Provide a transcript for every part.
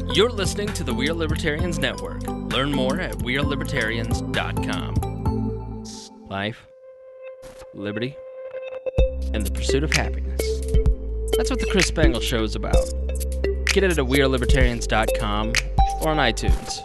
You're listening to the We Are Libertarians Network. Learn more at wearelibertarians.com. Life, liberty, and the pursuit of happiness. That's what the Chris Spangle Show is about. Get it at wearelibertarians.com or on iTunes.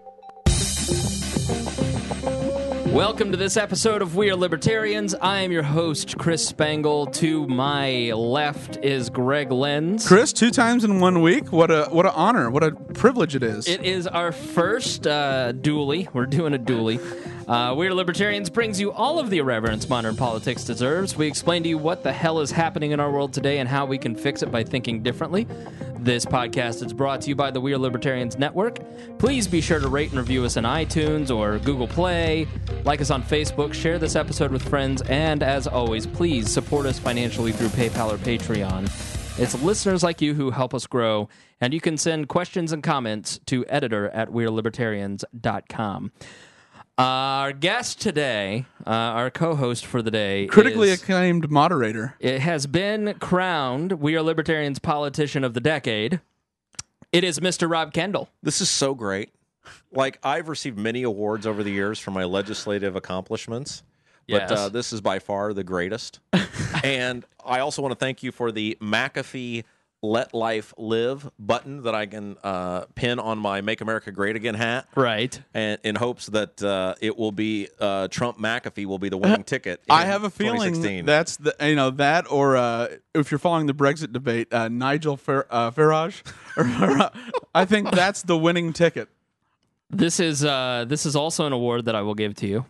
Welcome to this episode of We Are Libertarians. I am your host, Chris Spangle. To my left is Greg Lenz. Chris, 2 times in 1 week. What a honor. What a privilege it is. It is our first dually. We're doing a dually. We Are Libertarians brings you all of the irreverence modern politics deserves. We explain to you what the hell is happening in our world today and how we can fix it by thinking differently. This podcast is brought to you by the We Are Libertarians Network. Please be sure to rate and review us on iTunes or Google Play. Like us on Facebook. Share this episode with friends. And as always, please support us financially through PayPal or Patreon. It's listeners like you who help us grow. And you can send questions and comments to editor@wearelibertarians.com. Our guest today, our co-host for the day, critically acclaimed moderator. It has been crowned We Are Libertarians Politician of the Decade. It is Mr. Rob Kendall. This is so great. Like, I've received many awards over the years for my legislative accomplishments, but Yes. This is by far the greatest. And I also want to thank you for the McAfee Let Life Live button that I can pin on my Make America Great Again hat. Right. And in hopes that it will be Trump McAfee will be the winning ticket. I have a feeling 2016. that's that, or if you're following the Brexit debate, Nigel Farage. I think that's the winning ticket. This is also an award that I will give to you.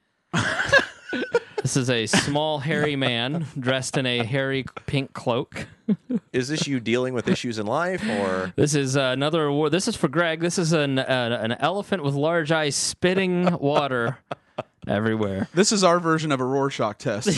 This is a small, hairy man dressed in a hairy pink cloak. Is this you dealing with issues in life, or This is another award. This is for Greg. This is an elephant with large eyes spitting water everywhere. This is our version of a Rorschach test.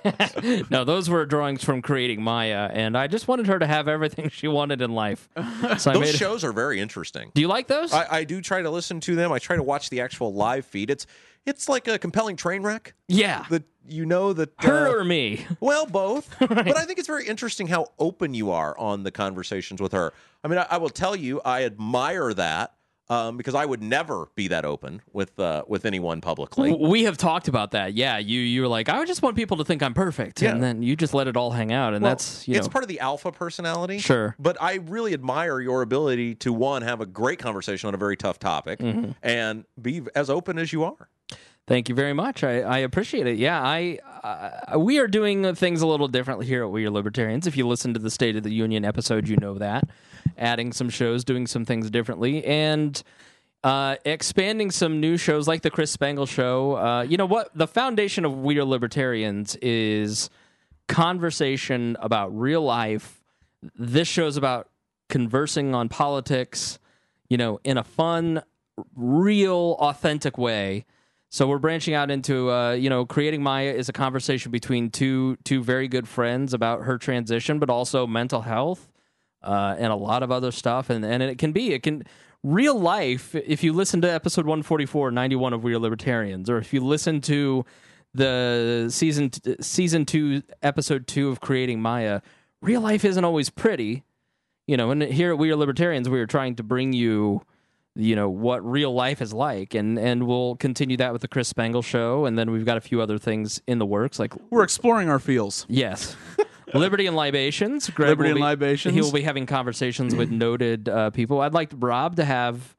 No, those were drawings from Creating Maya, and I just wanted her to have everything she wanted in life. So those shows are very interesting. Do you like those? I do try to listen to them. I try to watch the actual live feed. It's like a compelling train wreck. Yeah. That Her or me? Well, both. But I think it's very interesting how open you are on the conversations with her. I mean, I will tell you, I admire that because I would never be that open with anyone publicly. We have talked about that. Yeah, you were like, I just want people to think I'm perfect, Yeah. and then you just let it all hang out, and Well, that's it's part of the alpha personality. Sure. But I really admire your ability to, one, have a great conversation on a very tough topic and be as open as you are. Thank you very much. I appreciate it. Yeah, we are doing things a little differently here at We Are Libertarians. If you listen to the State of the Union episode, you know that. Adding some shows, doing some things differently, and expanding some new shows like the Chris Spangle Show. You know what? The foundation of We Are Libertarians is conversation about real life. This show's about conversing on politics, in a fun, real, authentic way. So we're branching out into, Creating Maya is a conversation between two very good friends about her transition, but also mental health and a lot of other stuff. And it can real life, if you listen to episode 144, 91 of We Are Libertarians, or if you listen to the season 2, episode 2 of Creating Maya, real life isn't always pretty. And here at We Are Libertarians, we are trying to bring you what real life is like, and we'll continue that with the Chris Spangle Show, and then we've got a few other things in the works. Like We're exploring our feels. Yes, Liberty and Libations. Libations. He will be having conversations with noted people. I'd like Rob to have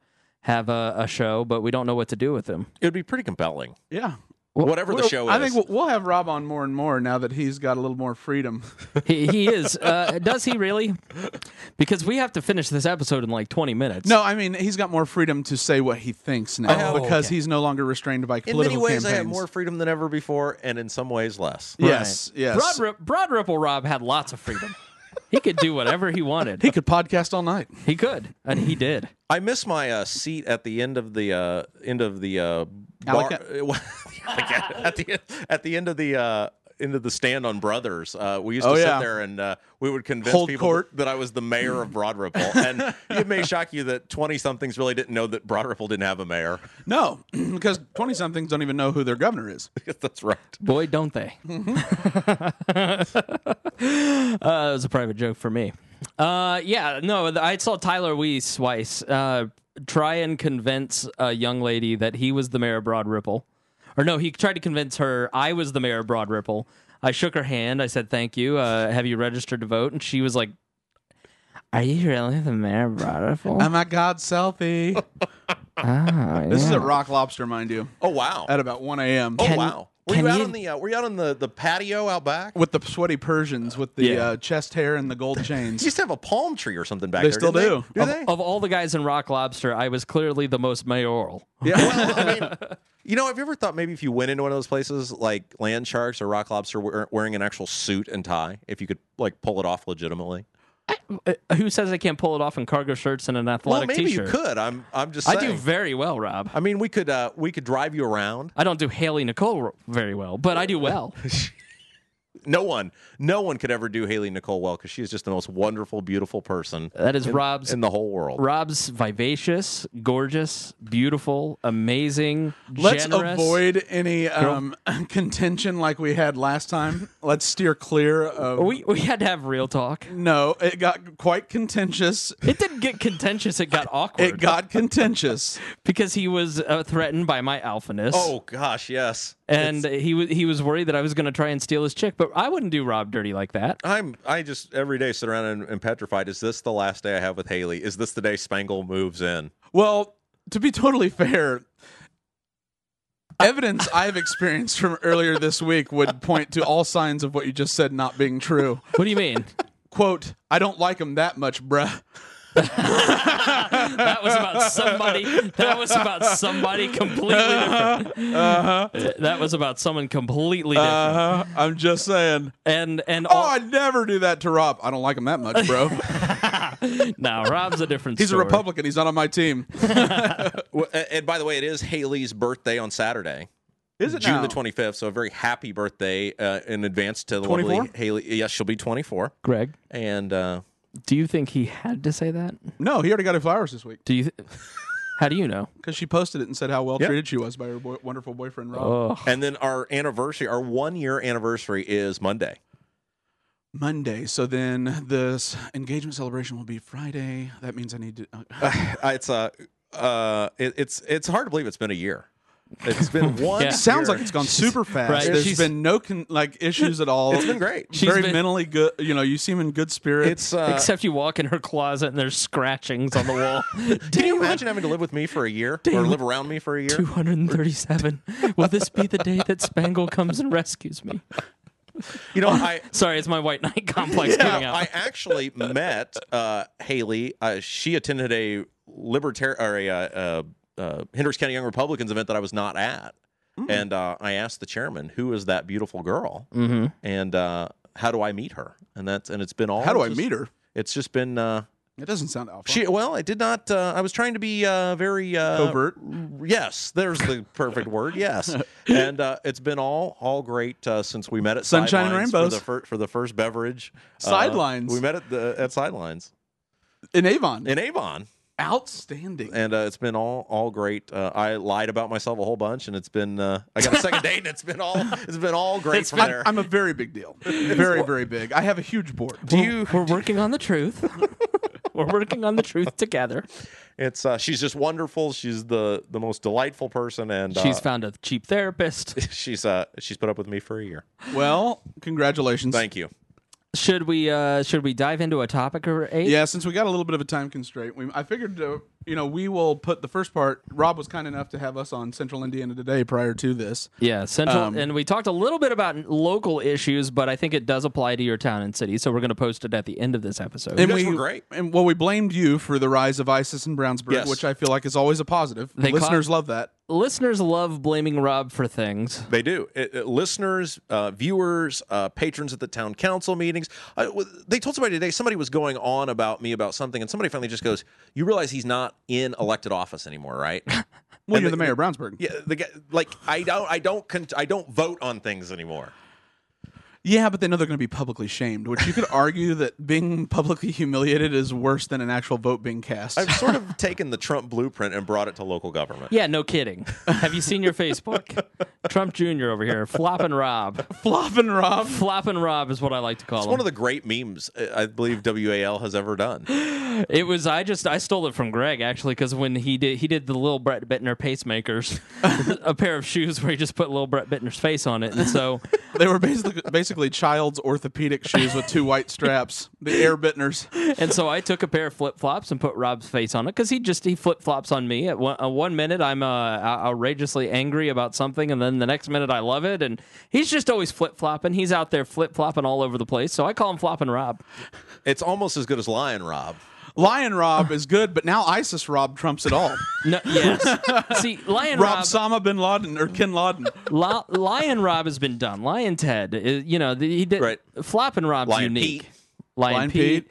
a show, but we don't know what to do with him. It would be pretty compelling. Yeah. Whatever the show is. I think we'll have Rob on more and more now that he's got a little more freedom. He is. Does he really? Because we have to finish this episode in like 20 minutes. No, I mean, he's got more freedom to say what he thinks now because he's no longer restrained by in political many ways, campaigns. I have more freedom than ever before, and in some ways, less. Yes, yes. Broad Ripple Rob had lots of freedom. He could do whatever he wanted. He could podcast all night. He could, and he did. I miss my seat at the end of the bar, at the end of the into the stand on Brothers. We used Oh, to sit yeah. there and we would convince Hold people court. that I was the mayor of Broad Ripple. And it may shock you that 20-somethings really didn't know that Broad Ripple didn't have a mayor. No, because 20-somethings don't even know who their governor is. That's right. Boy, don't they. It was a private joke for me. I saw Tyler Weiss try and convince a young lady that he was the mayor of Broad Ripple. Or no, he tried to convince her I was the mayor of Broad Ripple. I shook her hand. I said, thank you. Have you registered to vote? And she was like, are you really the mayor of Broad Ripple? Oh my God, selfie. This is at Rock Lobster, mind you, Oh, wow. at about 1 a.m. Oh, wow. Were can you out you- on the were you out on the patio out back? With the sweaty Persians with the Yeah. Chest hair and the gold You chains. used to have a palm tree or something back They there. still didn't do. Do they? Of all the guys in Rock Lobster, I was clearly the most mayoral. Yeah. Well, I mean, have you ever thought maybe if you went into one of those places like Land Sharks or Rock Lobster wearing an actual suit and tie, if you could like pull it off legitimately? Who says I can't pull it off in cargo shirts and an Well, athletic maybe t-shirt? you could. I'm just I saying. do very well, Rob. I mean, we could drive you around. I don't do Haley Nicole very well, but I do well. No one could ever do Haley Nicole well because she is just the most wonderful, beautiful person That is Rob's. in the whole world. Rob's vivacious, gorgeous, beautiful, amazing, Let's generous. avoid any contention like we had last time. Let's steer clear of. We had to have real talk. No, it got quite contentious. It didn't get contentious. It got awkward. It got contentious. because he was threatened by my alphaness. Oh gosh, yes. and he was worried that I was going to try and steal his chick, but I wouldn't do Rob dirty like that. I just every day sit around and petrified. Is this the last day I have with Haley? Is this the day Spangle moves in? Well, to be totally fair, evidence I've experienced from earlier this week would point to all signs of what you just said not being true. What do you mean? Quote, I don't like him that much, bruh. That was about somebody. That was about somebody completely different. That was about someone completely different. I'm just saying. And Oh, I'd never do that to Rob. I don't like him that much, bro. now Rob's a different. He's a story. Republican. He's not on my team. Well, and by the way, it is Haley's birthday on Saturday. Is it June now? the 25th? So a very happy birthday in advance to the 24? lovely Haley. Yes, she'll be 24. Greg, And do you think he had to say that? No, he already got her flowers this week Do you? How do you know? because she posted it and said how well Yeah. treated she was by her wonderful boyfriend, Rob. Oh, and then our anniversary, our 1-year anniversary is Monday. Monday. So then this engagement celebration will be Friday. That means I need to. It's hard to believe it's been a year. It's been one. Yeah. Sounds year. like it's gone super fast. Right. There's She's- been no issues at all. It's been great. She's Very been- mentally good. You seem in good spirits. It's except you walk in her closet and there's scratchings on the wall. Can you imagine having to live with me for a year or live around me for a year? 237. Will this be the day that Spangle comes and rescues me? You know, I Sorry, it's my white knight complex coming out. I actually met Haley. She attended a libertarian or a Hendricks County Young Republicans event that I was not at, and I asked the chairman, "Who is that beautiful girl?" Mm-hmm. And how do I meet her? And it's been all. How do I meet her? It's just been. It doesn't sound awful. I did not. I was trying to be very Covert. Yes, there's the perfect word. Yes, and it's been all great since we met at Sunshine and Sidelines rainbows. for the first beverage. Sidelines. We met at Sidelines In Avon. in Avon, Outstanding. and it's been all great. I lied about myself a whole bunch, and it's been. I got a second date, and it's been all great from there. I'm a very big deal. Very, very big. I have a huge board. We're working on the truth. We're working on the truth together. It's she's just wonderful. She's the most delightful person, and She's found a cheap therapist. she's put up with me for a year. Well, congratulations. Thank you. Should we dive into a topic or eight? Yeah, since we got a little bit of a time constraint, I figured, we will put the first part. Rob was kind enough to have us on Central Indiana Today prior to this. Yeah, Central, and we talked a little bit about local issues, but I think it does apply to your town and city, so we're going to post it at the end of this episode. And guys were great. And we blamed you for the rise of ISIS in Brownsburg, Yes. which I feel like is always a positive. They Listeners love that. Listeners love blaming Rob for things. They do. Listeners, viewers, patrons at the town council meetings. They told somebody today, somebody was going on about me about something, and somebody finally just goes, "You realize he's not in elected office anymore, right?" Well, you're the mayor of Brownsburg. Yeah, the guy, like I don't vote on things anymore. Yeah, but they know they're going to be publicly shamed, which you could argue that being publicly humiliated is worse than an actual vote being cast. I've sort of taken the Trump blueprint and brought it to local government. Yeah, no kidding. Have you seen your Facebook? Trump Jr. over here, Floppin' Rob. Floppin' Rob. Floppin' Rob is what I like to call It's him. one of the great memes I believe WAL has ever done. It was I stole it from Greg actually because when he did the little Brett Bittner pacemakers, a pair of shoes where he just put little Brett Bittner's face on it, and so They were basically child's orthopedic shoes with two white straps, the Air Bittners. and so I took a pair of flip flops and put Rob's face on it because he flip flops on me. At one minute I'm outrageously angry about something, and then the next minute I love it, and he's just always flip flopping. He's out there flip flopping all over the place, so I call him Floppin' Rob. It's almost as good as Lion Rob. Lion Rob is good, but now ISIS Rob trumps it all. No, yes. See, Lion Rob Rob. Sama bin Laden or Kin Laden. Lion Rob has been done. Lion Ted, he did. Right. Floppin' Rob's Lion unique. Pete. Lion Pete.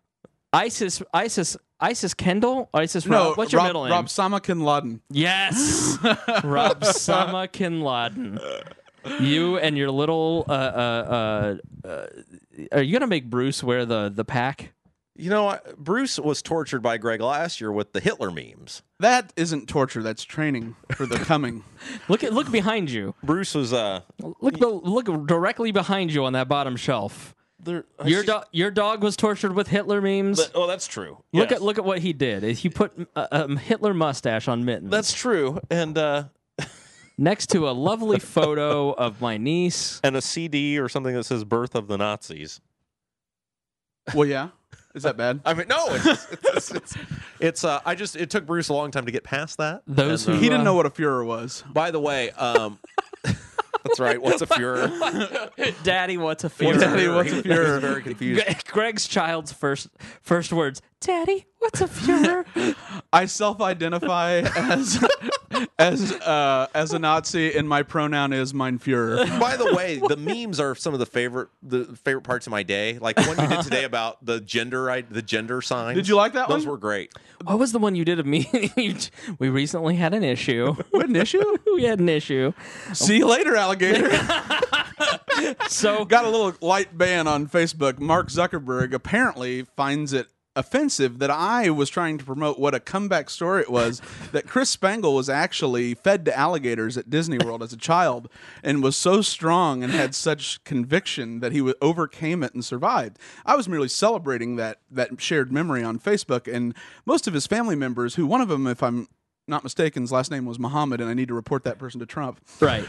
ISIS Kendall. ISIS Rob. No, What's your Rob, middle name? Rob Sama Kin Laden. Yes, Rob Sama Bin Laden. You and your little. Are you gonna make Bruce wear the pack? You know, Bruce was tortured by Greg last year with the Hitler memes. That isn't torture. That's training for the coming. Look behind you. Bruce was Look directly behind you on that bottom shelf. Your dog was tortured with Hitler memes. Oh, that's true. Look Yes. at what he did. He put a Hitler mustache on Mittens. That's true. And next to a lovely photo of my niece. a CD or something that says "Birth of the Nazis." Well, yeah. Is that bad? I mean, no, it's it took Bruce a long time to get past that. Those And, who He didn't know what a Fuhrer was. by the way, that's right. What's a Fuhrer? Daddy, what's a Fuhrer? Daddy, what's a He was Fuhrer? very confused. Greg's child's first words. Daddy, what's a Fuhrer? I self-identify as a Nazi, and my pronoun is mein Führer. By the way, the memes are some of the favorite parts of my day. Like the one you did today about the gender signs. Did you like that Those one? were great. What was the one you did of me? We recently had an issue. What an issue? We had an issue. See you later, alligator. So Got a little light ban on Facebook. Mark Zuckerberg apparently finds it offensive that I was trying to promote what a comeback story it was that Chris Spangle was actually fed to alligators at Disney World as a child and was so strong and had such conviction that he overcame it and survived. I was merely celebrating that shared memory on Facebook, and most of his family members, who one of them, if I'm not mistaken, his last name was Muhammad, and I need to report that person to Trump. right.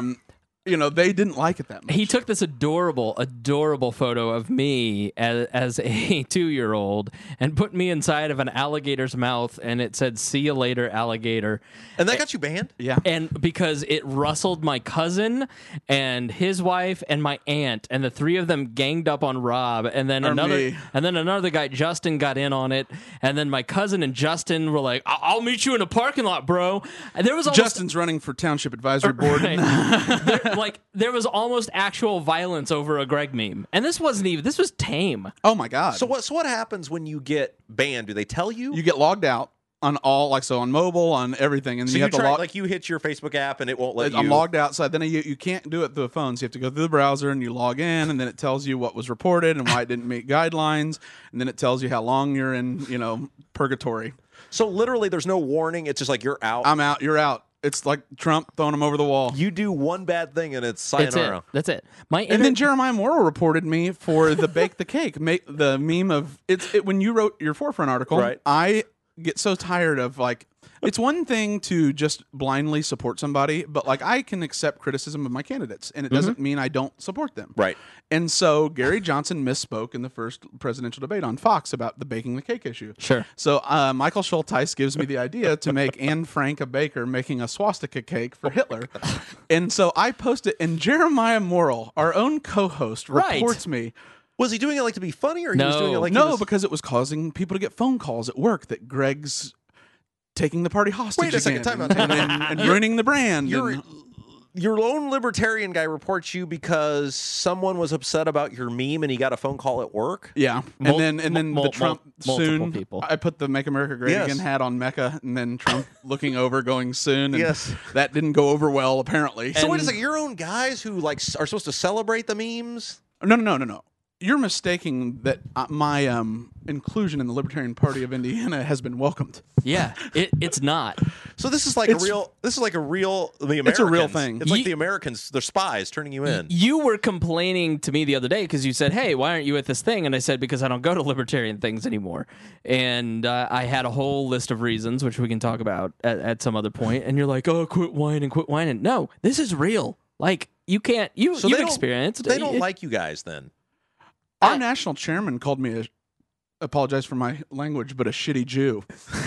They didn't like it that much. He took this adorable photo of me as a 2-year-old and put me inside of an alligator's mouth, and it said, "See you later, alligator." And that got you banned? Yeah. And because it rustled my cousin and his wife and my aunt, and the three of them ganged up on Rob, and then me. another guy, Justin, got in on it, and then my cousin and Justin were like, "I'll meet you in a parking lot, bro." And there was almost, Justin's running for Township Advisory Board. Right. there was almost actual violence over a Greg meme, and this was tame. Oh my God. So what happens when you get banned? Do they tell you? You get logged out on on mobile, on everything, and So you have to log. like you hit your Facebook app and it won't let you. I'm logged outside. Then you can't do it through a phone, so you have to go through the browser and you log in, and then it tells you what was reported and why it didn't meet guidelines, and then it tells you how long you're in, purgatory. So literally, there's no warning. It's just like you're out. I'm out. You're out. It's like Trump throwing him over the wall. You do one bad thing and it's That's sayonara. it. That's it. And then Jeremiah Morrill reported me for the bake the cake, the meme of when you wrote your Forefront article. Right. I get so tired of it's one thing to just blindly support somebody, but I can accept criticism of my candidates, and it doesn't mean I don't support them. Right. And so Gary Johnson misspoke in the first presidential debate on Fox about the baking the cake issue. Sure. So Michael Schulteis gives me the idea to make Anne Frank a baker making a swastika cake for Hitler. And so I post it, and Jeremiah Morrill, our own co-host, Right. reports me. Was he doing it to be funny, or he was No. doing it like he No, was... because it was causing people to get phone calls at work that Greg's taking the party hostage Wait a second, again time out. and ruining the brand. You're and- your lone libertarian guy reports you because someone was upset about your meme and he got a phone call at work. Yeah, and then the Trump multiple soon. people. I put the "Make America Great Yes. Again" hat on Mecca, and then Trump looking over, going soon. And Yes. that didn't go over well apparently. So wait a second, your own guys who like are supposed to celebrate the memes? No. You're mistaking that my inclusion in the Libertarian Party of Indiana has been welcomed. Yeah, it's not. So this is like the Americans. It's a real thing. It's like the Americans, they're spies turning you in. You were complaining to me the other day because you said, "Hey, why aren't you at this thing?" And I said, "Because I don't go to libertarian things anymore." And I had a whole list of reasons, which we can talk about at some other point. And you're like, "Oh, quit whining." No, this is real. Like you can't. You've experienced. They don't like you guys then. Our national chairman called me apologize for my language, but a shitty Jew.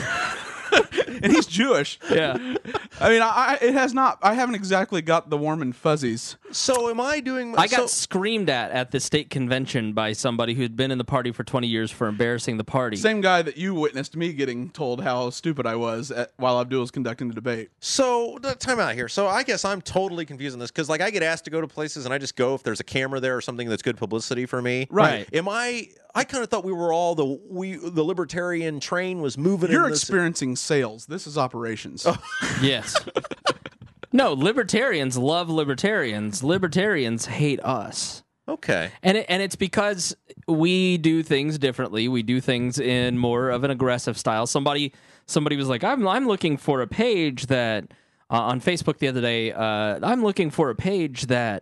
And he's Jewish. Yeah. I mean, I haven't exactly got the warm and fuzzies. So am I doing? I got screamed at the state convention by somebody who had been in the party for 20 years for embarrassing the party. Same guy that you witnessed me getting told how stupid I was while Abdul was conducting the debate. So time out here. So I guess I'm totally confused on this because like I get asked to go to places and I just go if there's a camera there or something that's good publicity for me. Right. Am I kind of thought we were all the libertarian train was moving. You're in this. experiencing sales. This is operations. Yes. No, libertarians love libertarians. Libertarians hate us. Okay. And it's because we do things differently. We do things in more of an aggressive style. Somebody was like, I'm looking for a page that on Facebook the other day. I'm looking for a page that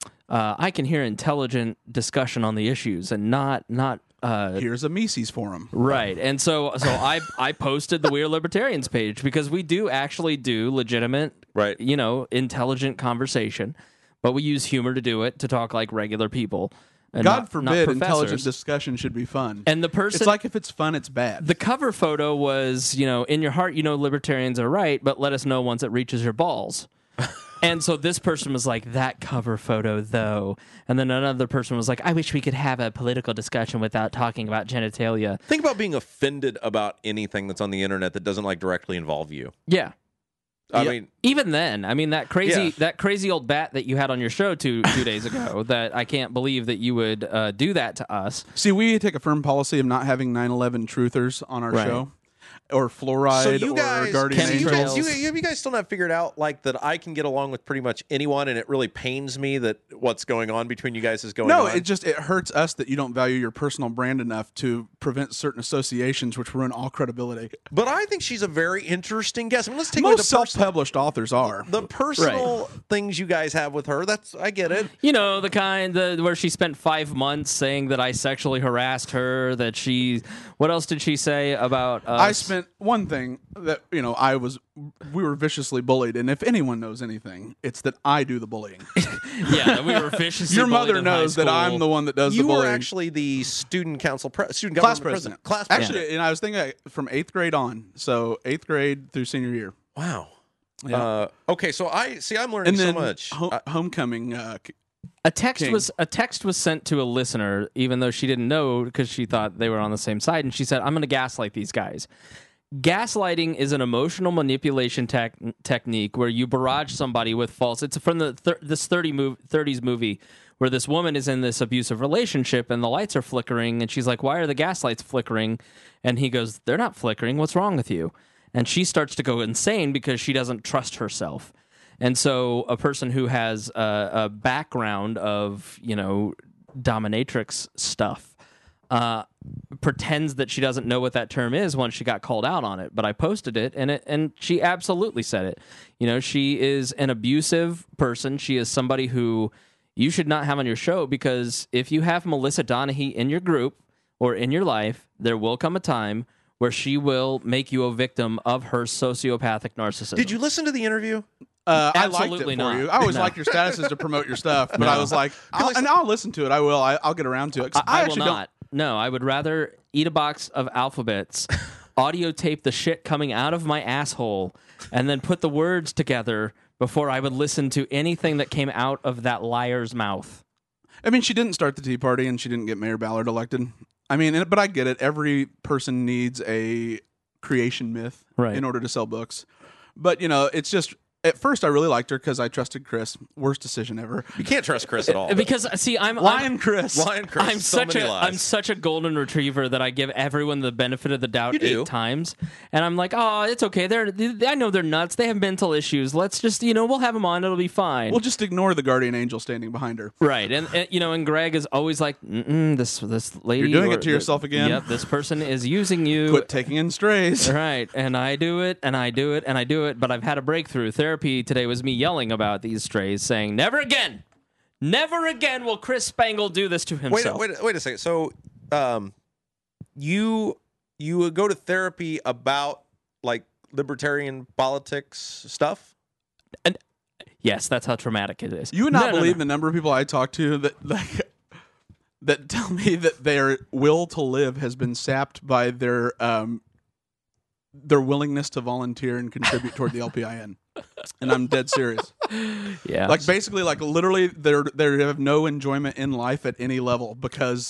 I can hear intelligent discussion on the issues and not. Here's a Mises forum. Right. And so I posted the We're Libertarians page because we do actually do legitimate, right, intelligent conversation, but we use humor to do it, to talk like regular people. And God forbid not intelligent discussion should be fun. And the person, it's like if it's fun, it's bad. The cover photo was, in your heart, libertarians are right, but let us know once it reaches your balls. And so this person was like, that cover photo, though. And then another person was like, I wish we could have a political discussion without talking about genitalia. Think about being offended about anything that's on the internet that doesn't like directly involve you. Yeah. I mean, even then, that crazy old bat that you had on your show two days ago, that I can't believe that you would do that to us. See, we take a firm policy of not having 9/11 truthers on our show. Or fluoride, or guardian angels. You guys still not figured out like that I can get along with pretty much anyone, and it really pains me that what's going on between you guys is going on. No, it hurts us that you don't value your personal brand enough to prevent certain associations which ruin all credibility. But I think she's a very interesting guest. I mean, let's take most self-published authors are the personal things you guys have with her. I get it. The kind where she spent 5 months saying that I sexually harassed her. That what else did she say about us? I spent one thing that we were viciously bullied, and if anyone knows anything, it's that I do the bullying. Yeah, we were viciously. Your mother knows that I'm the one that does the bullying. You were actually the student council student class president. Actually, and I was thinking from 8th grade on, so 8th grade through senior year. Wow. Yeah. Okay, so I'm learning and then so much. Homecoming. A text was sent to a listener, even though she didn't know because she thought they were on the same side, and she said, "I'm going to gaslight these guys." Gaslighting is an emotional manipulation technique where you barrage somebody with false. It's from this 30s movie where this woman is in this abusive relationship and the lights are flickering, and she's like, "Why are the gas lights flickering?" And he goes, "They're not flickering. What's wrong with you?" And she starts to go insane because she doesn't trust herself. And so a person who has a background of, dominatrix stuff pretends that she doesn't know what that term is once she got called out on it. But I posted it, and she absolutely said it. She is an abusive person. She is somebody who you should not have on your show, because if you have Melissa Donahue in your group or in your life, there will come a time where she will make you a victim of her sociopathic narcissism. Did you listen to the interview? I liked it for not. you. I always like your statuses to promote your stuff, but I was like, I'll listen to it. I will. I'll get around to it. I will not. No, I would rather eat a box of alphabets, audio tape the shit coming out of my asshole, and then put the words together before I would listen to anything that came out of that liar's mouth. I mean, she didn't start the Tea Party, and she didn't get Mayor Ballard elected. I mean, but I get it. Every person needs a creation myth in order to sell books. But, it's just at first I really liked her because I trusted Chris. Worst decision ever. You can't trust Chris at all. Because see, Lion Chris. I'm so such many lies. I'm such a golden retriever that I give everyone the benefit of the doubt You do. 8 times, and I'm like, oh, it's okay. I know they're nuts. They have mental issues. Let's just we'll have them on. It'll be fine. We'll just ignore the guardian angel standing behind her. Right, and Greg is always like, this lady. You're doing it to yourself again. Yep, this person is using you. Quit taking in strays. Right, and I do it, and I do it, and I do it, but I've had a breakthrough. Therapy today was me yelling about these strays, saying, never again will Chris Spangle do this to himself. Wait a second. So, you would go to therapy about like libertarian politics stuff? And yes, that's how traumatic it is. You would not No. believe the number of people I talk to that tell me that their will to live has been sapped by their willingness to volunteer and contribute toward the LPIN. And I'm dead serious. Yeah. Like basically, like literally, they have no enjoyment in life at any level because,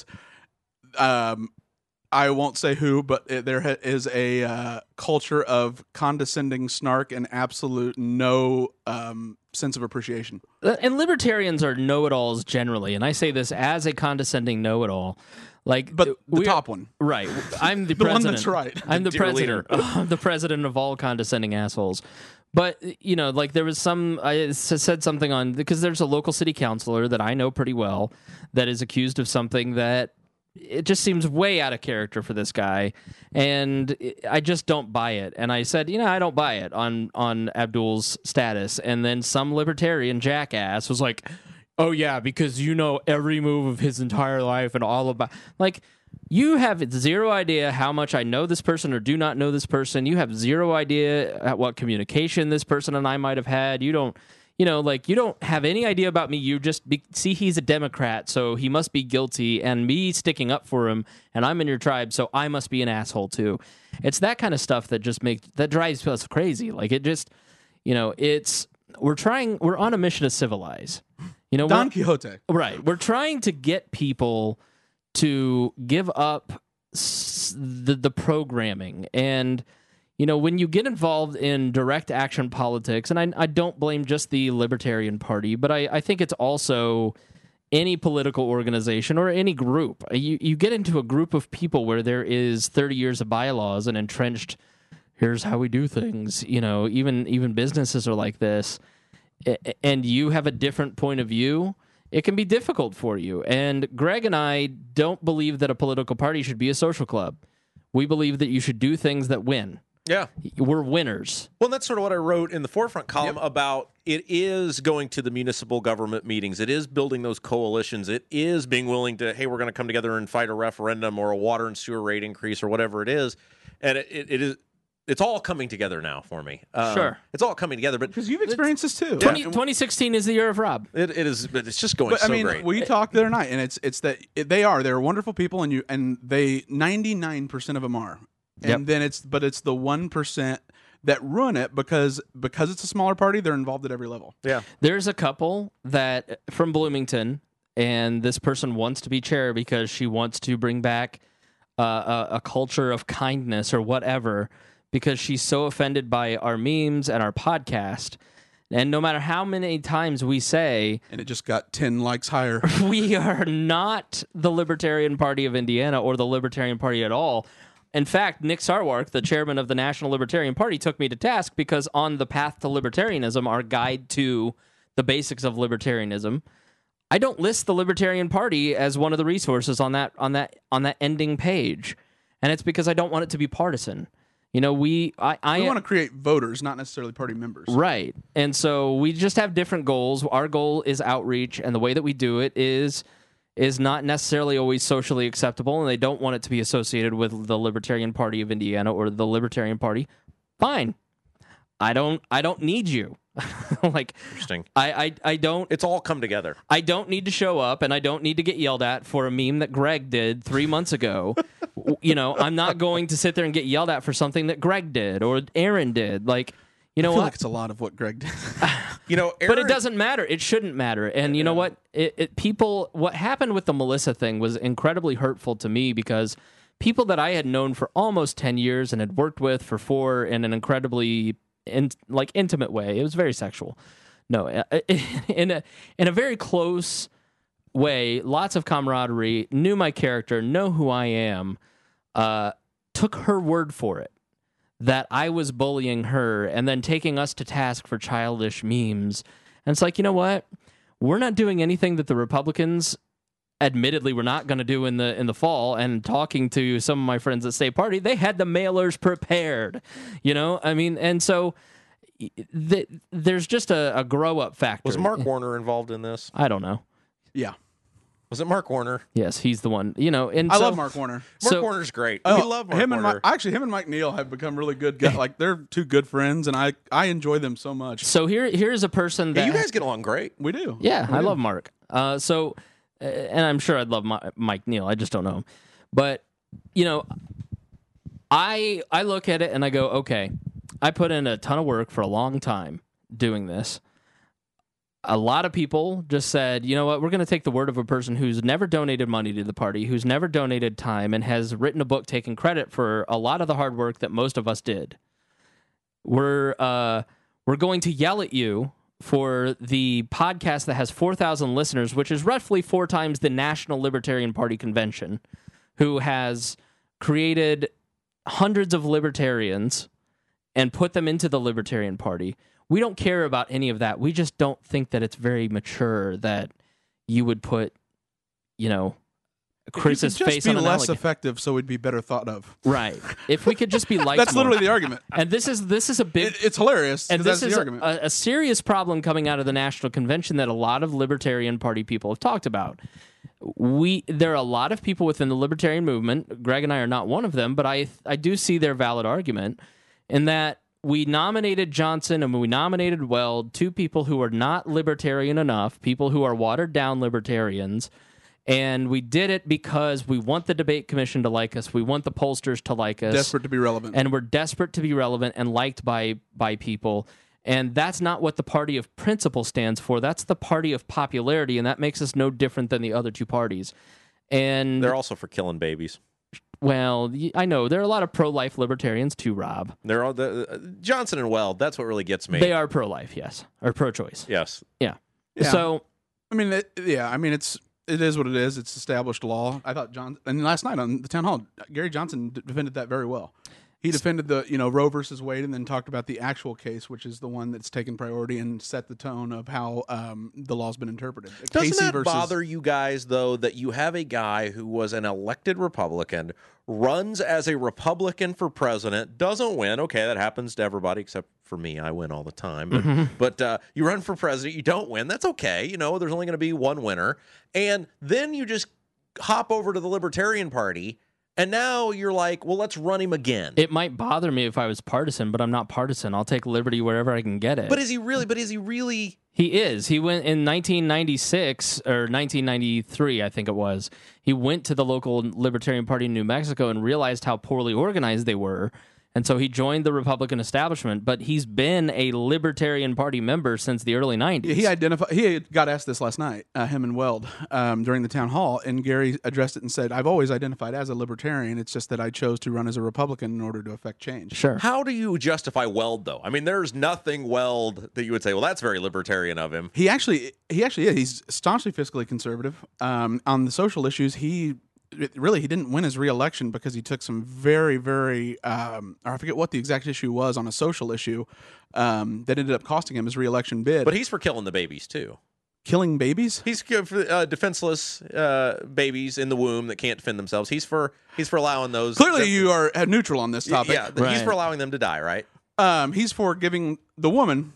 I won't say who, but there is a culture of condescending snark and absolute no sense of appreciation. And libertarians are know-it-alls generally, and I say this as a condescending know-it-all. Like, But the top one. Right. I'm the The one president. that's right. I'm the dear president. I'm the president of all condescending assholes. But, like there was I said something on, because there's a local city councilor that I know pretty well that is accused of something that it just seems way out of character for this guy. And I just don't buy it. And I said, I don't buy it on Abdul's status. And then some libertarian jackass was like, oh, yeah, because every move of his entire life and all about... Like, you have zero idea how much I know this person or do not know this person. You have zero idea at what communication this person and I might have had. You don't... you don't have any idea about me. You just see he's a Democrat, so he must be guilty, and me sticking up for him, and I'm in your tribe, so I must be an asshole too. It's that kind of stuff that just drives us crazy. Like it just, we're on a mission to civilize. Don Quixote. Right. We're trying to get people to give up the programming. And, when you get involved in direct action politics, and I don't blame just the Libertarian Party, but I think it's also any political organization or any group. You get into a group of people where there is 30 years of bylaws and entrenched, here's how we do things. Even businesses are like this. And you have a different point of view, it can be difficult for you. And Greg and I don't believe that a political party should be a social club. We believe that you should do things that win. Yeah. We're winners. Well, that's sort of what I wrote in the Forefront column about it is going to the municipal government meetings. It is building those coalitions. It is being willing to, hey, we're going to come together and fight a referendum or a water and sewer rate increase or whatever it is. And it's all coming together now for me. Sure. It's all coming together. But Because you've experienced this too. 2016 is the year of Rob. it is, but it's just going But so I mean, great. we talked the other night, and it's that they're wonderful people, and they 99% of them are, and then it's the 1% that ruin it because it's a smaller party. They're involved at every level. Yeah. There's a couple that from Bloomington, and this person wants to be chair because she wants to bring back a culture of kindness or whatever, because she's so offended by our memes and our podcast. And no matter how many times we say... And it just got 10 likes higher. We are not the Libertarian Party of Indiana or the Libertarian Party at all. In fact, Nick Sarwark, the chairman of the National Libertarian Party, took me to task because on the path to libertarianism, our guide to the basics of libertarianism, I don't list the Libertarian Party as one of the resources on that ending page. And it's because I don't want it to be partisan. We want to create voters, not necessarily party members. Right. And so we just have different goals. Our goal is outreach, and the way that we do it is not necessarily always socially acceptable, and they don't want it to be associated with the Libertarian Party of Indiana or the Libertarian Party. Fine. I don't need you. Like, Interesting. I don't. It's all come together. I don't need to show up, and I don't need to get yelled at for a meme that Greg did 3 months ago. I'm not going to sit there and get yelled at for something that Greg did or Aaron did. Like, I feel like it's a lot of what Greg did. Aaron, but it doesn't matter. It shouldn't matter. And you know what? What happened with the Melissa thing was incredibly hurtful to me because people that I had known for almost 10 years and had worked with for 4 in an incredibly like intimate way. It was very sexual. No, in a very close way, lots of camaraderie, knew my character, know who I am, took her word for it that I was bullying her and then taking us to task for childish memes. And it's like, you know what? We're not doing anything that the Republicans admittedly were not going to do in the fall. And talking to some of my friends at State Party, they had the mailers prepared, I mean, and so there's just a grow up factor. Was Mark Warner involved in this? I don't know. Yeah. Was it Mark Warner? Yes, he's the one. And I love Mark Warner. Mark Warner's great. We love Mark Warner. Him and Mike Neal have become really good guys. Like, they're two good friends, and I enjoy them so much. So here's a person that you guys get along great. We do. Yeah, I love Mark. And I'm sure I'd love Mike Neal. I just don't know him. But I look at it and I go, okay, I put in a ton of work for a long time doing this. A lot of people just said, you know what, we're going to take the word of a person who's never donated money to the party, who's never donated time, and has written a book taking credit for a lot of the hard work that most of us did. We're going to yell at you for the podcast that has 4,000 listeners, which is roughly 4 times the National Libertarian Party convention, who has created hundreds of libertarians and put them into the Libertarian Party. We don't care about any of that. We just don't think that it's very mature that you would put, Chris's face on an less alligator. effective, so we'd be better thought of. Right. If we could just be liked That's more. literally the argument. And this is a big... It's hilarious. And That's this is the argument. a serious problem coming out of the National Convention that a lot of Libertarian Party people have talked about. There are a lot of people within the Libertarian movement, Greg and I are not one of them, but I do see their valid argument in that we nominated Johnson and we nominated Weld, 2 people who are not libertarian enough, people who are watered-down libertarians, and we did it because we want the debate commission to like us, we want the pollsters to like us. Desperate to be relevant. And we're desperate to be relevant and liked by people. And that's not what the party of principle stands for. That's the party of popularity, and that makes us no different than the other 2 parties. And they're also for killing babies. Well, I know there are a lot of pro-life libertarians too, Rob. They're all Johnson and Weld. That's what really gets me. They are pro-life, yes, or pro-choice. Yes. Yeah. Yeah. So, it is what it is. It's established law. I thought and last night on the town hall, Gary Johnson defended that very well. He defended the Roe versus Wade, and then talked about the actual case, which is the one that's taken priority and set the tone of how the law's been interpreted. Doesn't that bother you guys, though, that you have a guy who was an elected Republican, runs as a Republican for president, doesn't win? Okay, that happens to everybody except for me. I win all the time. But you run for president, you don't win. That's okay. There's only going to be one winner. And then you just hop over to the Libertarian Party. And now you're like, well, let's run him again. it might bother me if I was partisan, but I'm not partisan. I'll take liberty wherever I can get it. But is he really? He is. He went in 1996 or 1993, I think it was. He went to the local Libertarian Party in New Mexico and realized how poorly organized they were. And so he joined the Republican establishment, but he's been a Libertarian Party member since the early 90s. He got asked this last night, him and Weld, during the town hall, and Gary addressed it and said, I've always identified as a libertarian. It's just that I chose to run as a Republican in order to affect change. Sure. How do you justify Weld, though? I mean, there's nothing Weld that you would say, well, that's very libertarian of him. He actually is. He's staunchly fiscally conservative. On the social issues, he didn't win his re-election because he took some very, very, or I forget what the exact issue was on a social issue that ended up costing him his re-election bid. But he's for killing the babies, too. Killing babies? He's for defenseless babies in the womb that can't defend themselves. He's for allowing those. Clearly, you are neutral on this topic. Yeah, Right. He's for allowing them to die, right? He's for giving the woman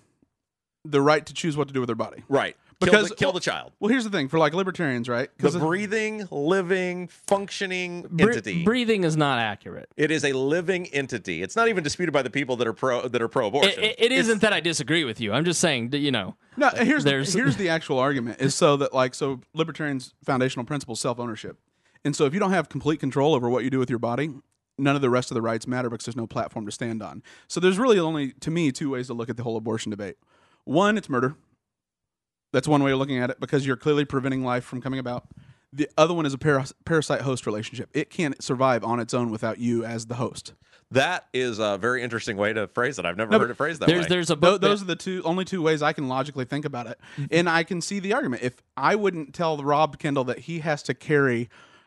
the right to choose what to do with her body. Right. Because kill the child. Well, here's the thing for libertarians, right? The breathing, living, functioning entity. Breathing is not accurate. It is a living entity. It's not even disputed by the people that are pro-abortion. It isn't that I disagree with you. I'm just saying that, No, here's the actual argument is so libertarians' foundational principle is self-ownership. And so if you don't have complete control over what you do with your body, none of the rest of the rights matter because there's no platform to stand on. So there's really only, to me, 2 ways to look at the whole abortion debate. One, it's murder. That's one way of looking at it because you're clearly preventing life from coming about. The other one is a parasite-host relationship. It can't survive on its own without you as the host. That is a very interesting way to phrase it. I've never heard it phrased that way. There's a book. Those are the only two ways I can logically think about it, and I can see the argument. If I wouldn't tell Rob Kendall that he has to carry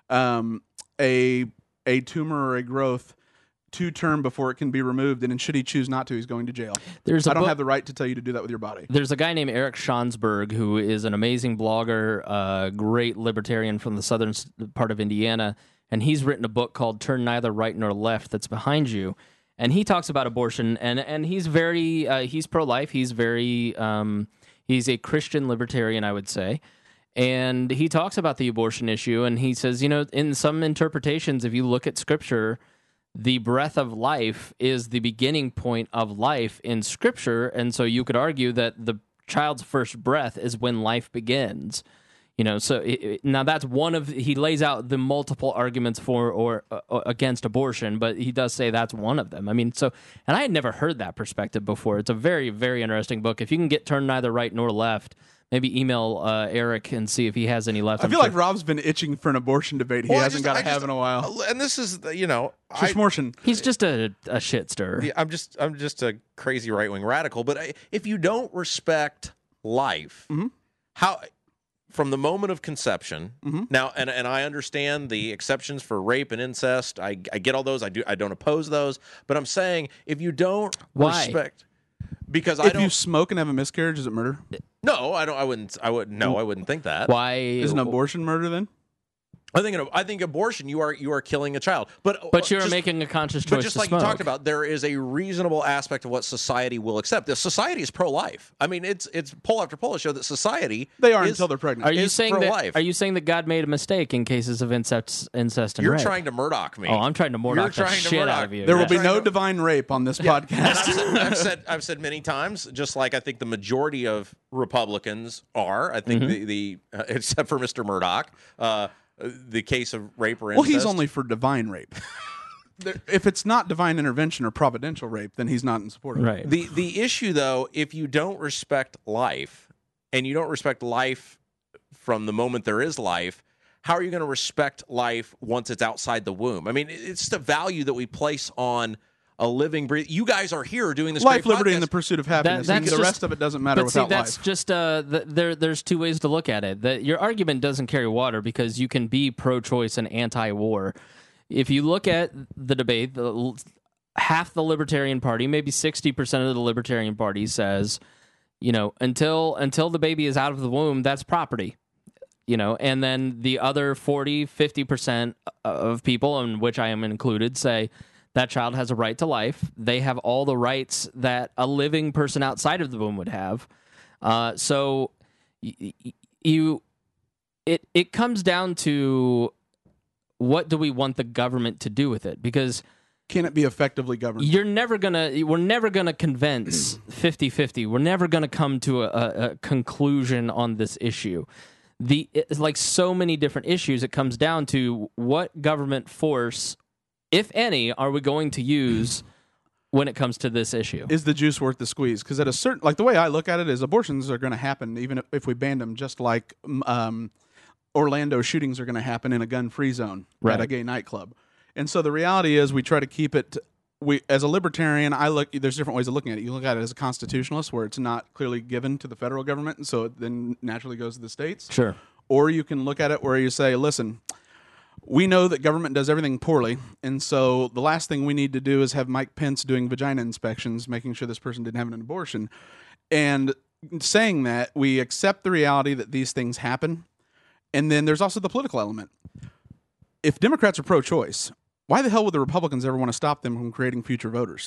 a tumor or a growth to term before it can be removed, and should he choose not to, he's going to jail. I don't have the right to tell you to do that with your body. There's a guy named Eric Schonsberg who is an amazing blogger, great libertarian from the southern part of Indiana, and he's written a book called Turn Neither Right Nor Left that's behind you. And he talks about abortion, and he's very he's pro-life. He's very he's a Christian libertarian, I would say. And he talks about the abortion issue, and he says, in some interpretations, if you look at Scripture, the breath of life is the beginning point of life in Scripture, and so you could argue that the child's first breath is when life begins. So now that's one of, he lays out the multiple arguments for or against abortion, but he does say that's one of them. And I had never heard that perspective before. It's a very, very interesting book. If you can get Turn Neither Right Nor Left, maybe email Eric and see if he has any left. I feel like Rob's been itching for an abortion debate. He hasn't got to have in a while. And this is, He's just a shit stirrer. I'm just a crazy right wing radical. But if you don't respect life, how? From the moment of conception, now, and I understand the exceptions for rape and incest. I get all those. I don't oppose those. But I'm saying if you don't respect, because if you smoke and have a miscarriage, is it murder? No, I don't. I wouldn't think that. Why is an abortion murder then? I think abortion, you are killing a child, but you're making a conscious choice. But just like you talked about, there is a reasonable aspect of what society will accept. The society is pro-life. I mean, it's poll after poll show that society until they're pregnant. Are you saying that God made a mistake in cases of incest and You're rape? Trying to Murdoch me. Oh, I'm trying to Murdoch the shit out of you. There will be no divine rape on this podcast. I've said many times, just like I think the majority of Republicans are. I think the except for Mr. Murdoch. The case of rape or incest. Well, he's only for divine rape. If it's not divine intervention or providential rape, then he's not in support of it. Right. The issue, though, if you don't respect life, and you don't respect life from the moment there is life, how are you going to respect life once it's outside the womb? I mean, it's the value that we place on a living, you guys are here doing this life, great liberty, podcast. and the pursuit of happiness. The rest of it doesn't matter without that's life. Just there's two ways to look at it. Your argument doesn't carry water because you can be pro-choice and anti-war. If you look at the debate, half the Libertarian Party, maybe 60% of the Libertarian Party says, until the baby is out of the womb, that's property. And then the other 40-50% of people, in which I am included, say that child has a right to life. They have all the rights that a living person outside of the womb would have. So it comes down to, what do we want the government to do with it? Because can it be effectively governed? We're never gonna convince 50-50. We're never gonna come to a conclusion on this issue. It's like so many different issues. It comes down to what government force, if any, are we going to use when it comes to this issue? Is the juice worth the squeeze? Because at a certain, like the way I look at it is, abortions are going to happen even if we banned them, just like Orlando shootings are going to happen in a gun-free zone at a gay nightclub. And so the reality is, we try to keep it. As a libertarian, there's different ways of looking at it. You look at it as a constitutionalist, where it's not clearly given to the federal government, and so it then naturally goes to the states. Sure. Or you can look at it where you say, listen, we know that government does everything poorly, and so the last thing we need to do is have Mike Pence doing vagina inspections, making sure this person didn't have an abortion. And saying that, we accept the reality that these things happen, and then there's also the political element. If Democrats are pro-choice, why the hell would the Republicans ever want to stop them from creating future voters?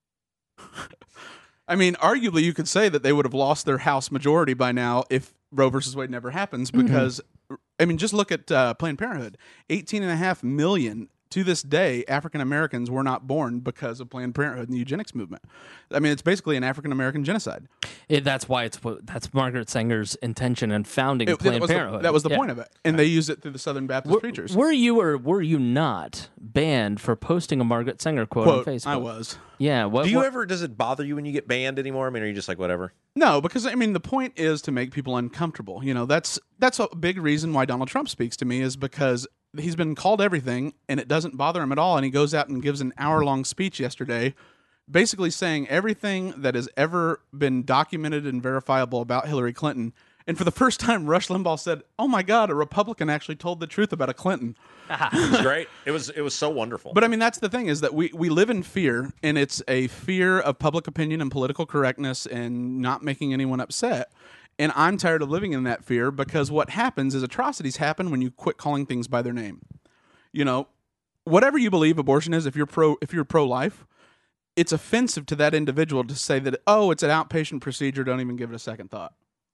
I mean, arguably, you could say that they would have lost their House majority by now if Roe versus Wade never happens, because I mean, just look at Planned Parenthood. 18.5 million to this day, African Americans were not born because of Planned Parenthood and the eugenics movement. I mean, it's basically an African American genocide. That's why that's Margaret Sanger's intention in founding Planned Parenthood. That was the point of it, and they used it through the Southern Baptist preachers. Were you or were you not banned for posting a Margaret Sanger quote on Facebook? I was. Yeah. Does it bother you when you get banned anymore? I mean, are you just like, whatever? No, because I mean, the point is to make people uncomfortable. That's a big reason why Donald Trump speaks to me, is because he's been called everything, and it doesn't bother him at all. And he goes out and gives an hour-long speech yesterday, basically saying everything that has ever been documented and verifiable about Hillary Clinton. And for the first time, Rush Limbaugh said, "Oh my God, a Republican actually told the truth about a Clinton." It was great. It was so wonderful. But I mean, that's the thing, is that we live in fear, and it's a fear of public opinion and political correctness and not making anyone upset. And I'm tired of living in that fear, because what happens is atrocities happen when you quit calling things by their name. You know, whatever you believe abortion is, if you're pro-life, it's offensive to that individual to say that, oh, it's an outpatient procedure, don't even give it a second thought.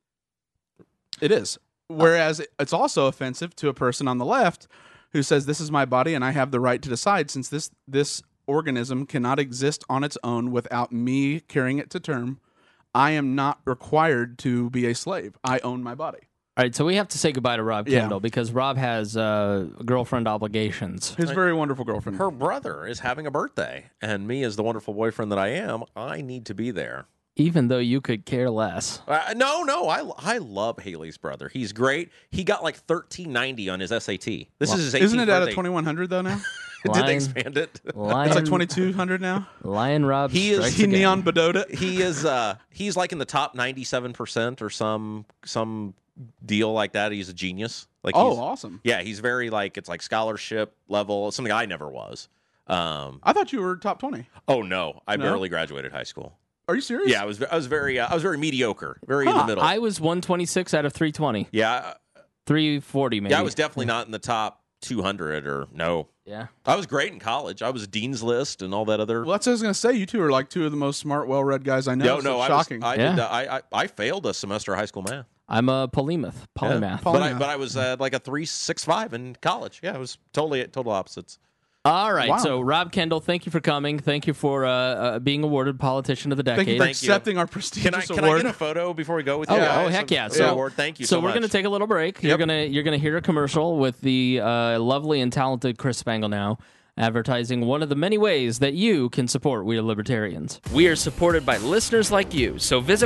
It is. Whereas it's also offensive to a person on the left who says, this is my body and I have the right to decide, since this organism cannot exist on its own without me carrying it to term. I am not required to be a slave. I own my body. All right, so we have to say goodbye to Rob Yeah. Kendall because Rob has girlfriend obligations. His very wonderful girlfriend. Her brother is having a birthday, and me, as the wonderful boyfriend that I am, I need to be there. Even though you could care less. No, I love Haley's brother. He's great. He got like 1390 on his SAT. This is his 18th Isn't it out of birthday. 2100 though now? Did they Lion- expand it? It's like 2200 now. Lion Rob He is- strikes He again. neon bedota. He is he's like in the top 97% or some deal like that. He's a genius. Like Oh, he's, awesome. yeah, he's very like, it's like scholarship level, something I never was. I thought you were top 20. Oh no, I No? barely graduated high school. Are you serious? Yeah, I was very mediocre, very in the middle. I was 126 out of 320. yeah, 340 maybe. yeah, I was definitely not in the top 200 or no. Yeah. I was great in college. I was Dean's List and all that other. Well, that's what I was going to say. You two are like two of the most smart, well-read guys I know. no, So I shocking. was. I failed a semester of high school math. I'm a polymath. Yeah. Polymath. But I was like a 3.65 in college. Yeah, it was total opposites. All right. Wow. So, Rob Kendall, thank you for coming. Thank you for being awarded Politician of the Thank you Decade. for Thank you. accepting our prestigious Can I award. get a photo before we go with Oh, you guys? heck yeah! The So, award. Thank you so so we're much. going to take a little break. Yep. You're gonna hear a commercial with the lovely and talented Chris Spangle now, advertising one of the many ways that you can support We Are Libertarians. We are supported by listeners like you, so visit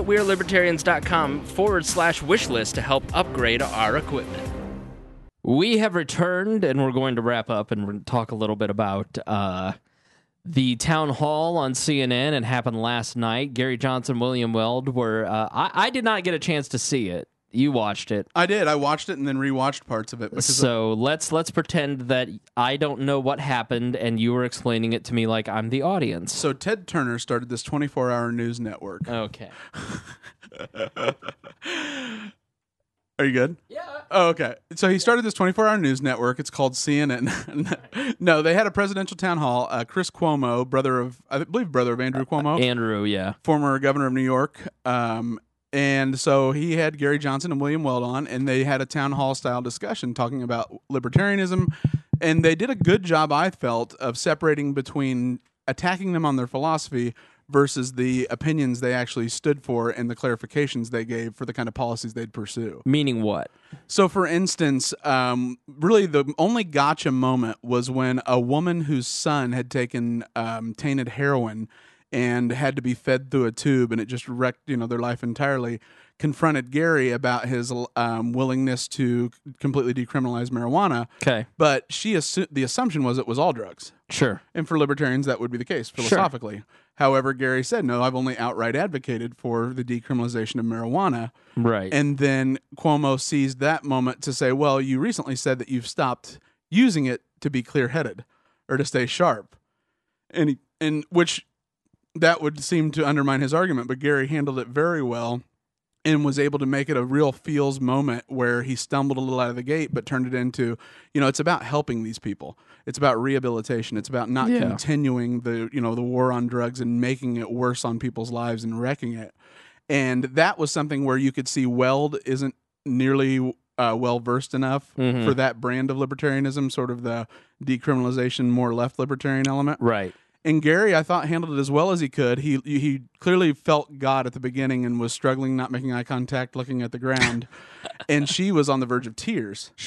wearelibertarians.com/wishlist to help upgrade our equipment. We have returned, and we're going to wrap up and talk a little bit about the town hall on CNN. It happened last night. Gary Johnson, William Weld were... I did not get a chance to see it. You watched it. I did. I watched it and then rewatched parts of it. Because So let's pretend that I don't know what happened, and you were explaining it to me like I'm the audience. So Ted Turner started this 24-hour news network. Okay. Are you good? Yeah. Oh, okay. So he started this 24-hour news network. It's called CNN. No, they had a presidential town hall. Chris Cuomo, I believe brother of Andrew Cuomo, Andrew, yeah. former governor of New York. And so he had Gary Johnson and William Weld on, and they had a town hall style discussion talking about libertarianism. And they did a good job, I felt, of separating between attacking them on their philosophy versus the opinions they actually stood for and the clarifications they gave for the kind of policies they'd pursue. Meaning what? So, for instance, really the only gotcha moment was when a woman whose son had taken tainted heroin and had to be fed through a tube, and it just wrecked their life entirely, confronted Gary about his willingness to completely decriminalize marijuana. Okay. But the assumption was it was all drugs. Sure. And for libertarians, that would be the case philosophically. However, Gary said, no, I've only outright advocated for the decriminalization of marijuana. Right. And then Cuomo seized that moment to say, well, you recently said that you've stopped using it to be clear-headed or to stay sharp. And which that would seem to undermine his argument, but Gary handled it very well and was able to make it a real feels moment where he stumbled a little out of the gate, but turned it into, it's about helping these people. It's about rehabilitation. It's about not continuing the war on drugs and making it worse on people's lives and wrecking it. And that was something where you could see Weld isn't nearly well versed enough for that brand of libertarianism, sort of the decriminalization, more left libertarian element. Right. And Gary, I thought, handled it as well as he could. He clearly felt God at the beginning and was struggling, not making eye contact, looking at the ground. And she was on the verge of tears. Sure.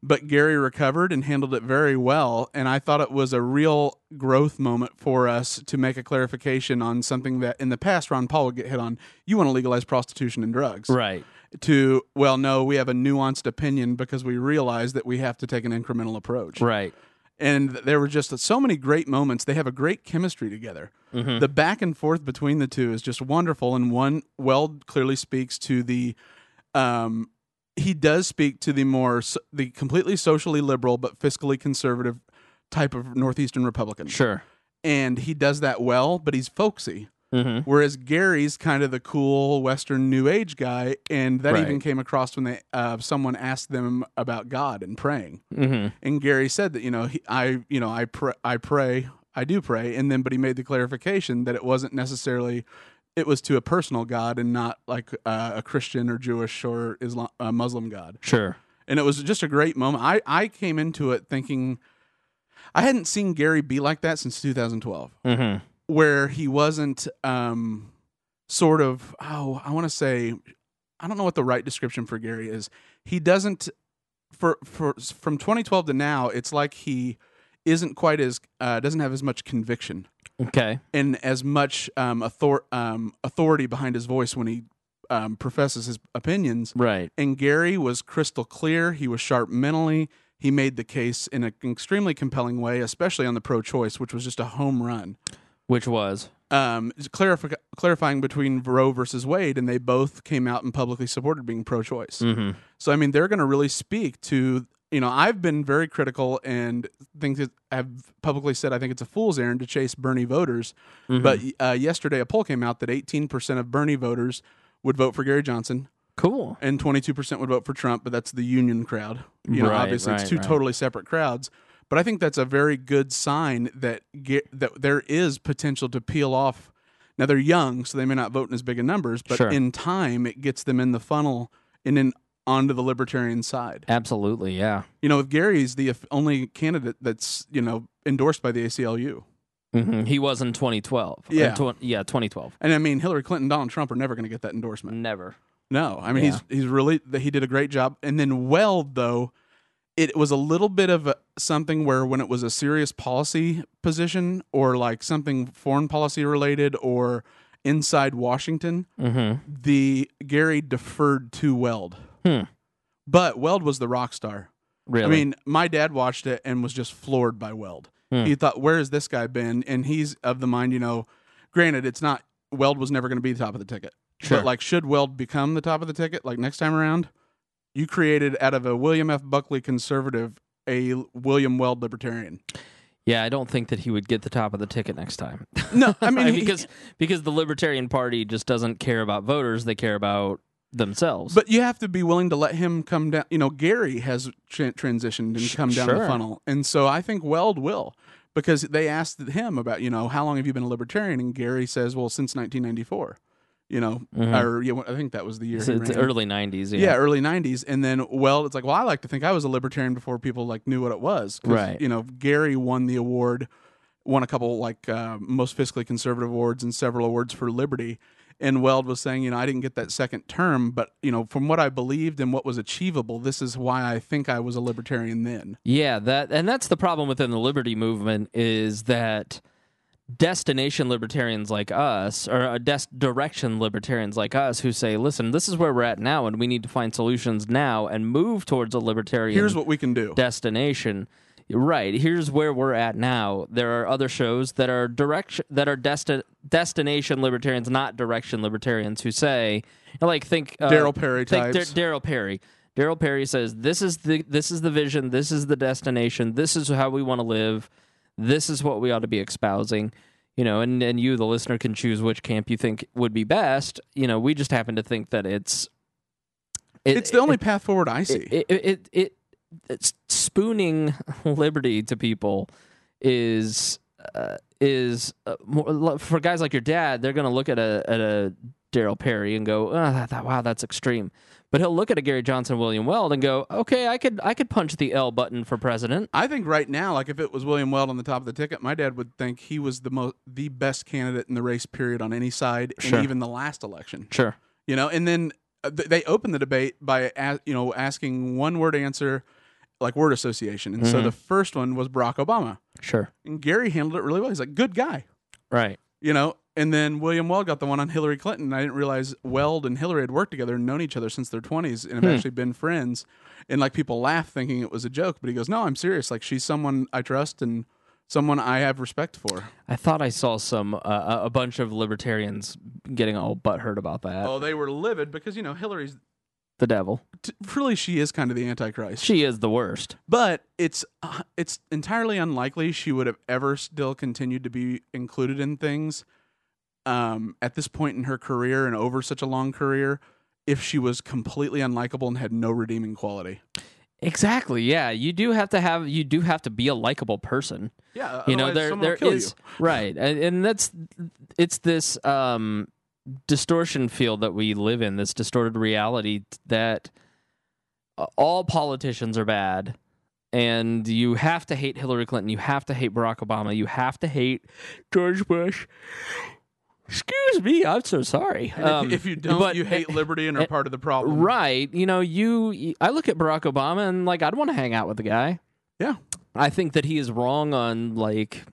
but Gary recovered and handled it very well. And I thought it was a real growth moment for us to make a clarification on something that in the past Ron Paul would get hit on. You want to legalize prostitution and drugs. Right. To, well, no, we have a nuanced opinion because we realize that we have to take an incremental approach. Right. And there were just so many great moments. They have a great chemistry together. Mm-hmm. The back and forth between the two is just wonderful. And one, Weld clearly speaks to the, he does speak to the completely socially liberal but fiscally conservative type of Northeastern Republican. Sure. And he does that well, but he's folksy. Mm-hmm. Whereas Gary's kind of the cool Western New Age guy, and that Right. even came across when someone asked them about God and praying. Mm-hmm. And Gary said that I do pray, and then but he made the clarification that it wasn't necessarily, it was to a personal God and not like a Christian or Jewish or Muslim God. Sure. And it was just a great moment. I came into it thinking I hadn't seen Gary be like that since 2012. Mm-hmm. Where he wasn't sort of, I want to say, I don't know what the right description for Gary is. He doesn't, from 2012 to now, it's like he isn't quite as, doesn't have as much conviction Okay. and as much authority behind his voice when he professes his opinions. Right. And Gary was crystal clear. He was sharp mentally. He made the case in an extremely compelling way, especially on the pro-choice, which was just a home run. Which was? Clarifying between Roe versus Wade, and they both came out and publicly supported being pro-choice. Mm-hmm. So, I mean, they're going to really speak to, I've been very critical and have publicly said I think it's a fool's errand to chase Bernie voters. Mm-hmm. But yesterday a poll came out that 18% of Bernie voters would vote for Gary Johnson. Cool. And 22% would vote for Trump, but that's the union crowd. Obviously it's two totally separate crowds. But I think that's a very good sign that there is potential to peel off. Now, they're young, so they may not vote in as big in numbers, but in time, it gets them in the funnel and then onto the libertarian side. Absolutely, yeah. If Gary's the only candidate that's, endorsed by the ACLU. Mm-hmm. He was in 2012. Yeah. 2012. And I mean, Hillary Clinton, Donald Trump are never going to get that endorsement. Never. No, I mean, he did a great job. And then Weld, though, it was a little bit of something where when it was a serious policy position or like something foreign policy related or inside Washington, the Gary deferred to Weld. But Weld was the rock star. Really? I mean, my dad watched it and was just floored by Weld. He thought, where has this guy been? And he's of the mind, granted, it's not, Weld was never going to be the top of the ticket. Sure. But like, should Weld become the top of the ticket, like next time around? You created out of a William F. Buckley conservative a William Weld libertarian. Yeah, I don't think that he would get the top of the ticket next time. No, I mean because the Libertarian Party just doesn't care about voters; they care about themselves. But you have to be willing to let him come down. Gary has transitioned and come down the funnel, and so I think Weld will, because they asked him about how long have you been a libertarian, and Gary says, well, since 1994. Or I think that was the year. So it's early 90s. Yeah, early 90s. And then, it's like, well, I like to think I was a libertarian before people like knew what it was. Right. Gary won the award, won a couple like most fiscally conservative awards and several awards for liberty. And Weld was saying, I didn't get that second term, but from what I believed and what was achievable, this is why I think I was a libertarian then. Yeah, that's the problem within the liberty movement is that destination libertarians like us, or direction libertarians like us, who say, listen, this is where we're at now, and we need to find solutions now and move towards a libertarian Here's what we can do. Destination. Right. Here's where we're at now. There are other shows that are destination libertarians, not direction libertarians, who say, think Daryl Perry think types. Daryl Perry. Daryl Perry says, this is the vision, this is the destination, this is how we want to live. This is what we ought to be espousing, and you, the listener, can choose which camp you think would be best. We just happen to think that it's the only path forward I see. It's spooning liberty to people is more, for guys like your dad. They're going to look at a Daryl Perry and go, wow, that's extreme. But he'll look at a Gary Johnson, William Weld, and go, okay, I could punch the L button for president. I think right now, like if it was William Weld on the top of the ticket, my dad would think he was the best candidate in the race period on any side, and even the last election. Sure. And then they opened the debate by asking one word answer like word association. And so the first one was Barack Obama. Sure. And Gary handled it really well. He's like, good guy. Right. You know, and then William Weld got the one on Hillary Clinton. I didn't realize Weld and Hillary had worked together and known each other since their 20s and have actually been friends. And like people laugh thinking it was a joke, but he goes, no, I'm serious. Like she's someone I trust and someone I have respect for. I thought I saw a bunch of libertarians getting all butthurt about that. Oh, they were livid because, you know, Hillary's The devil. Really, she is kind of the Antichrist. She is the worst. But it's entirely unlikely she would have ever still continued to be included in things at this point in her career and over such a long career if she was completely unlikable and had no redeeming quality. Exactly. Yeah, you do have to be a likable person. Yeah, you know there is right, and it's this distortion field that we live in, this distorted reality that all politicians are bad, and you have to hate Hillary Clinton, you have to hate Barack Obama, you have to hate George Bush. Excuse me, I'm so sorry. If you don't, you hate liberty and are part of the problem. Right. You know, I look at Barack Obama and, like, I'd want to hang out with the guy. Yeah. I think that he is wrong on, like,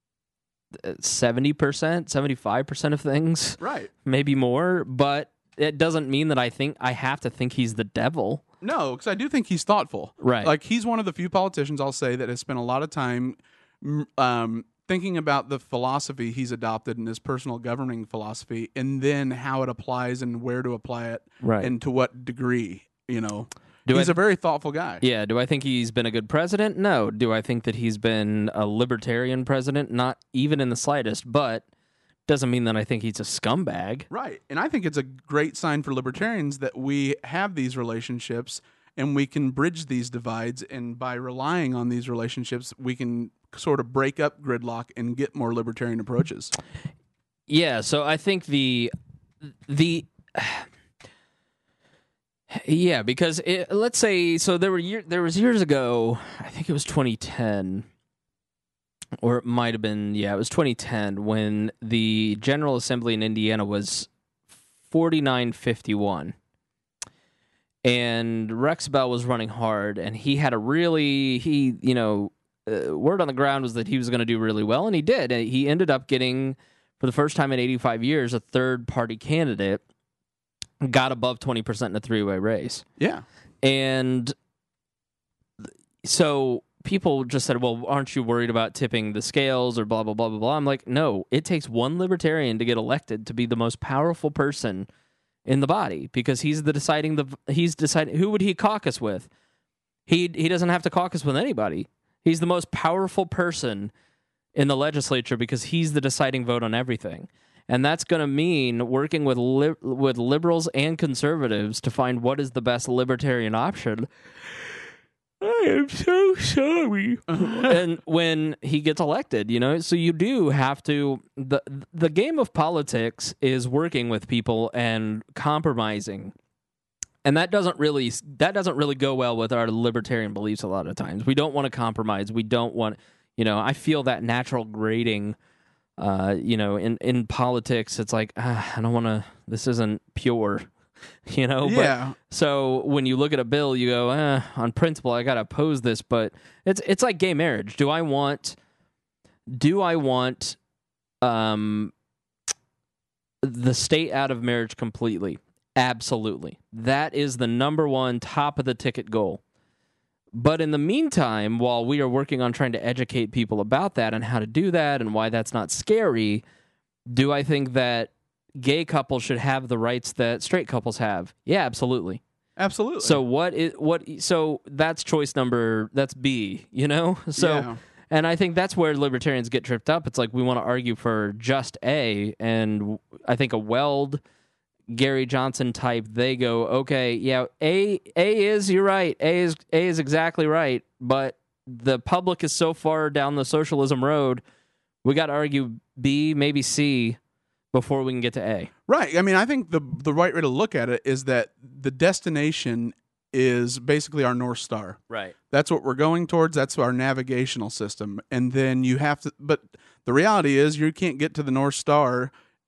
70%, 75% of things. Right. Maybe more, but it doesn't mean that I have to think he's the devil. No, because I do think he's thoughtful. Right. Like, he's one of the few politicians, I'll say, that has spent a lot of time thinking about the philosophy he's adopted and his personal governing philosophy, and then how it applies and where to apply it, Right. and to what degree, you know. He's a very thoughtful guy. Yeah. Do I think he's been a good president? No. Do I think that he's been a libertarian president? Not even in the slightest, but doesn't mean that I think he's a scumbag. Right. And I think it's a great sign for libertarians that we have these relationships and we can bridge these divides, and by relying on these relationships, we can sort of break up gridlock and get more libertarian approaches. Yeah, so I think yeah, because let's say, so there was years ago, I think it was 2010, or it might have been, it was 2010, when the General Assembly in Indiana was 49-51. And Rex Bell was running hard, and he had word on the ground was that he was going to do really well, and he did. He ended up getting, for the first time in 85 years, a third-party candidate, got above 20% in a three-way race. Yeah. And so people just said, well, aren't you worried about tipping the scales or blah, blah, blah, blah, blah? I'm like, no, it takes one libertarian to get elected to be the most powerful person in the body, because he's deciding who would he caucus with. He doesn't have to caucus with anybody. He's the most powerful person in the legislature because he's the deciding vote on everything. And that's going to mean working with liberals and conservatives to find what is the best libertarian option. I am so sorry. And when he gets elected, so you do have to, the game of politics is working with people and compromising. And that doesn't really go well with our libertarian beliefs a lot of times. We don't want to compromise. We don't want, I feel that natural grating, in politics. It's like, I don't want to, this isn't pure. Yeah. But, so when you look at a bill, you go, on principle, I got to oppose this. But it's like gay marriage. Do I want the state out of marriage completely? Absolutely. That is the number one top of the ticket goal. But in the meantime, while we are working on trying to educate people about that and how to do that and why that's not scary, do I think that gay couples should have the rights that straight couples have? Yeah, absolutely. Absolutely. So so that's that's B, So, yeah. And I think that's where libertarians get tripped up. It's like we want to argue for just A, and I think a Weld, Gary Johnson type, they go, okay, yeah, A is, you're right. A is exactly right. But the public is so far down the socialism road, we got to argue B, maybe C, before we can get to A. Right. I mean, I think the right way to look at it is that the destination is basically our North Star. Right. That's what we're going towards. That's our navigational system. And then you have to, but the reality is you can't get to the North Star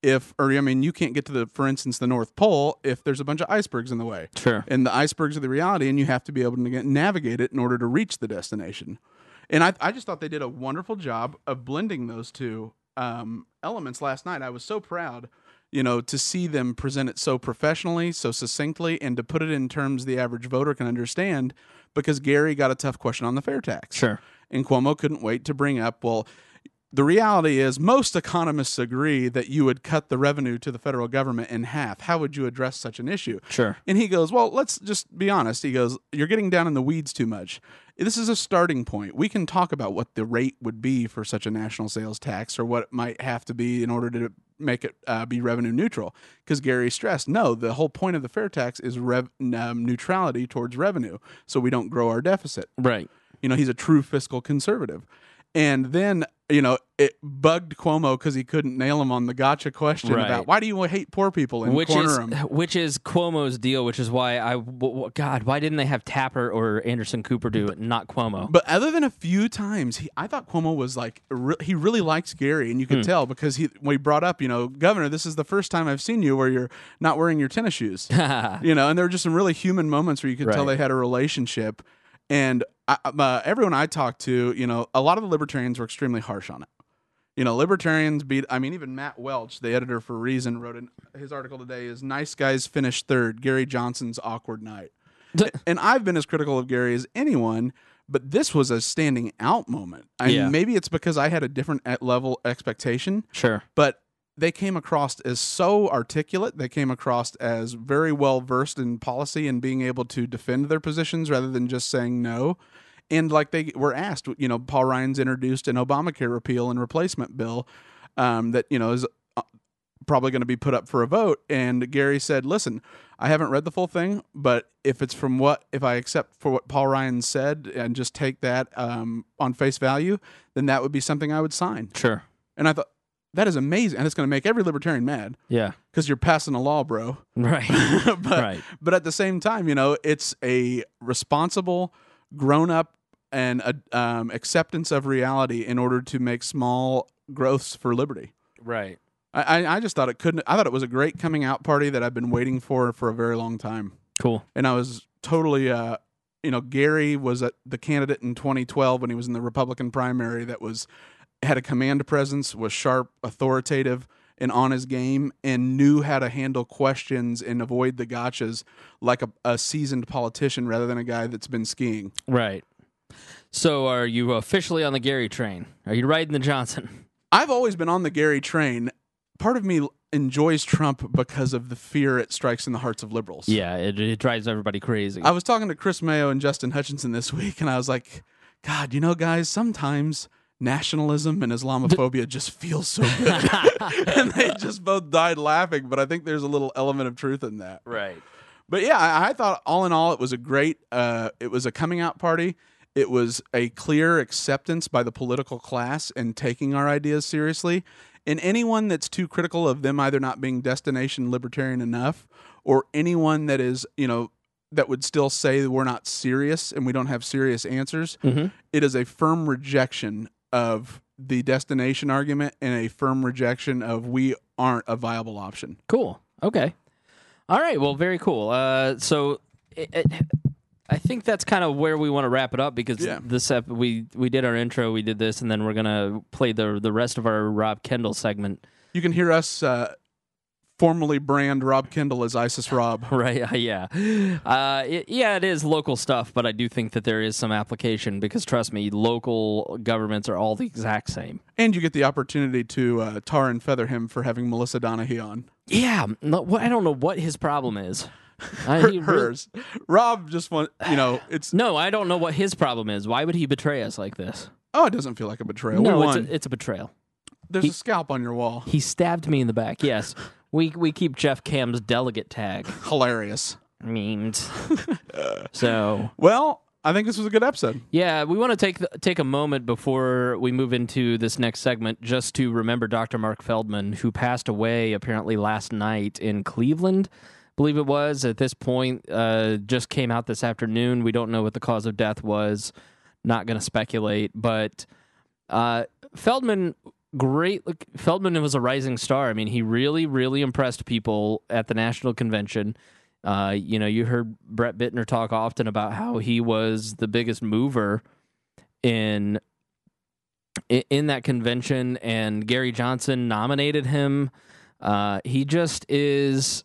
you can't get to for instance, the North Pole if there's a bunch of icebergs in the way. Sure. And the icebergs are the reality, and you have to be able to navigate it in order to reach the destination. And I just thought they did a wonderful job of blending those two elements last night. I was so proud, to see them present it so professionally, so succinctly, and to put it in terms the average voter can understand, because Gary got a tough question on the fair tax. Sure. And Cuomo couldn't wait to bring up, well, the reality is most economists agree that you would cut the revenue to the federal government in half. How would you address such an issue? Sure. And he goes, well, let's just be honest. He goes, you're getting down in the weeds too much. This is a starting point. We can talk about what the rate would be for such a national sales tax, or what it might have to be in order to make it be revenue neutral. Because Gary stressed, no, the whole point of the fair tax is neutrality towards revenue, so we don't grow our deficit. Right. He's a true fiscal conservative. And then, it bugged Cuomo because he couldn't nail him on the gotcha question about why do you hate poor people and corner them? Which is Cuomo's deal, which is why God, why didn't they have Tapper or Anderson Cooper do it, not Cuomo? But other than a few times, I thought Cuomo was like, he really likes Gary, and you could tell because when he brought up, Governor, this is the first time I've seen you where you're not wearing your tennis shoes. And there were just some really human moments where you could tell they had a relationship. And everyone I talked to, a lot of the libertarians were extremely harsh on it. Libertarians even Matt Welch, the editor for Reason, wrote in his article today is "Nice Guys Finished Third, Gary Johnson's Awkward Night." And I've been as critical of Gary as anyone, but this was a standing out moment. Maybe it's because I had a different level expectation. Sure. But they came across as so articulate. They came across as very well versed in policy and being able to defend their positions rather than just saying no. And like they were asked, Paul Ryan's introduced an Obamacare repeal and replacement bill that, is probably going to be put up for a vote. And Gary said, listen, I haven't read the full thing, but if I accept for what Paul Ryan said and just take that on face value, then that would be something I would sign. Sure. And I thought, that is amazing, and it's going to make every libertarian mad. Yeah, because you're passing a law, bro. Right. But at the same time, it's a responsible, grown-up, and acceptance of reality in order to make small growths for liberty. Right. I just thought I thought it was a great coming out party that I've been waiting for a very long time. Cool. And I was totally, Gary was the candidate in 2012 when he was in the Republican primary that had a command presence, was sharp, authoritative, and on his game, and knew how to handle questions and avoid the gotchas like a seasoned politician rather than a guy that's been skiing. Right. So are you officially on the Gary train? Are you riding the Johnson? I've always been on the Gary train. Part of me enjoys Trump because of the fear it strikes in the hearts of liberals. Yeah, it drives everybody crazy. I was talking to Chris Mayo and Justin Hutchinson this week, and I was like, God, guys, sometimes nationalism and Islamophobia just feels so good. And they just both died laughing, but I think there's a little element of truth in that. Right. But yeah, I thought all in all it was a great, it was a coming out party. It was a clear acceptance by the political class and taking our ideas seriously. And anyone that's too critical of them either not being destination libertarian enough, or anyone that is, that would still say we're not serious and we don't have serious answers, it is a firm rejection of the destination argument and a firm rejection of we aren't a viable option. Cool. Okay. All right. Well, very cool. So I think that's kind of where we want to wrap it up because we did our intro, we did this, and then we're going to play the rest of our Rob Kendall segment. You can hear us formally brand Rob Kendall as ISIS Rob. Right, yeah. It is local stuff, but I do think that there is some application because, trust me, local governments are all the exact same. And you get the opportunity to tar and feather him for having Melissa Donahue on. Yeah, I don't know what his problem is. Hers. Rob just wants, it's... No, I don't know what his problem is. Why would he betray us like this? Oh, it doesn't feel like a betrayal. No, it's a betrayal. There's a scalp on your wall. He stabbed me in the back, yes. We keep Jeff Cam's delegate tag. Hilarious. Memes. So... Well, I think this was a good episode. Yeah, we want to take a moment before we move into this next segment just to remember Dr. Mark Feldman, who passed away apparently last night in Cleveland, I believe it was. At this point, just came out this afternoon. We don't know what the cause of death was. Not going to speculate, but Feldman great. Look, Feldman was a rising star. I mean, he really, really impressed people at the national convention. You heard Brett Bittner talk often about how he was the biggest mover in that convention, and Gary Johnson nominated him. He just is.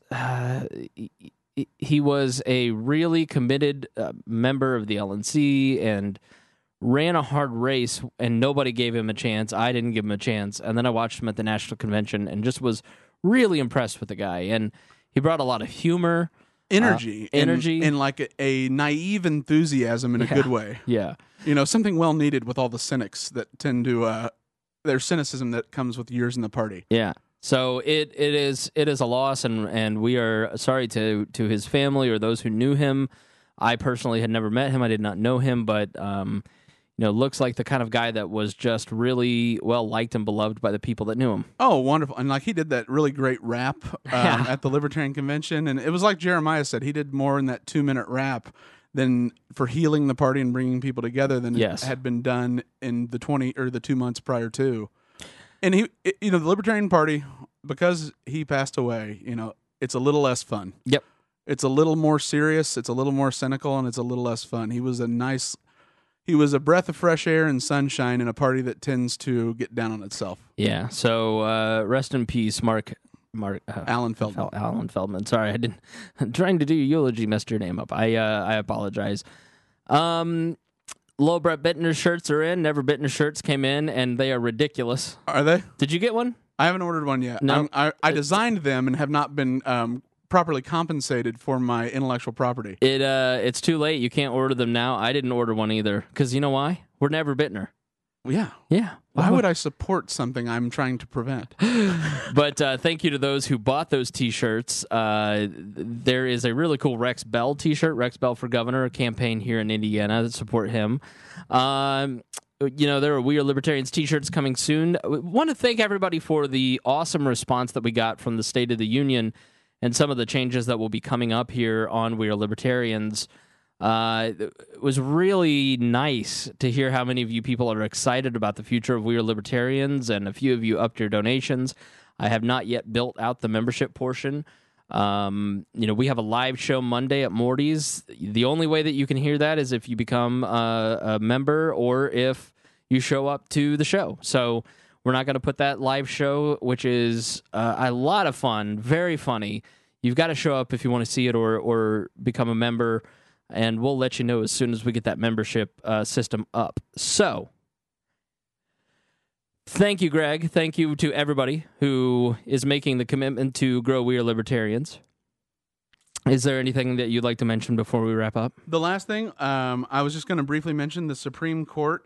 He was a really committed member of the LNC and ran a hard race, and nobody gave him a chance. I didn't give him a chance, and then I watched him at the national convention and just was really impressed with the guy. And he brought a lot of humor, energy, and like a naive enthusiasm in a good way. Yeah, something well needed with all the cynics that tend to their cynicism that comes with years in the party. Yeah. So it is a loss, and we are sorry to his family or those who knew him. I personally had never met him. I did not know him, but looks like the kind of guy that was just really well liked and beloved by the people that knew him. Oh, wonderful. And like he did that really great rap at the Libertarian Convention. And it was like Jeremiah said, he did more in that 2-minute rap than for healing the party and bringing people together than it had been done in the 2 months prior to. And the Libertarian Party, because he passed away, it's a little less fun. Yep. It's a little more serious, it's a little more cynical, and it's a little less fun. He was a breath of fresh air and sunshine in a party that tends to get down on itself. Yeah. So rest in peace, Alan Feldman. Alan Feldman. Sorry, I'm trying to do your eulogy, messed your name up. I apologize. Low Brett Bittner shirts are in. Never Bittner shirts came in, and they are ridiculous. Are they? Did you get one? I haven't ordered one yet. No. I designed them and have not been properly compensated for my intellectual property. It's too late. You can't order them now. I didn't order one either. Because you know why? We're Never Bittner. Yeah. Yeah. Why would I support something I'm trying to prevent? But thank you to those who bought those T-shirts. There is a really cool Rex Bell T-shirt, Rex Bell for Governor, a campaign here in Indiana to support him. There are We Are Libertarians T-shirts coming soon. I want to thank everybody for the awesome response that we got from the State of the Union and some of the changes that will be coming up here on We Are Libertarians. It was really nice to hear how many of you people are excited about the future of We Are Libertarians, and a few of you upped your donations. I have not yet built out the membership portion. We have a live show Monday at Morty's. The only way that you can hear that is if you become a member or if you show up to the show. So we're not going to put that live show, which is a lot of fun, very funny. You've got to show up if you want to see it or become a member. And we'll let you know as soon as we get that membership system up. So, thank you, Greg. Thank you to everybody who is making the commitment to grow We Are Libertarians. Is there anything that you'd like to mention before we wrap up? The last thing, I was just going to briefly mention the Supreme Court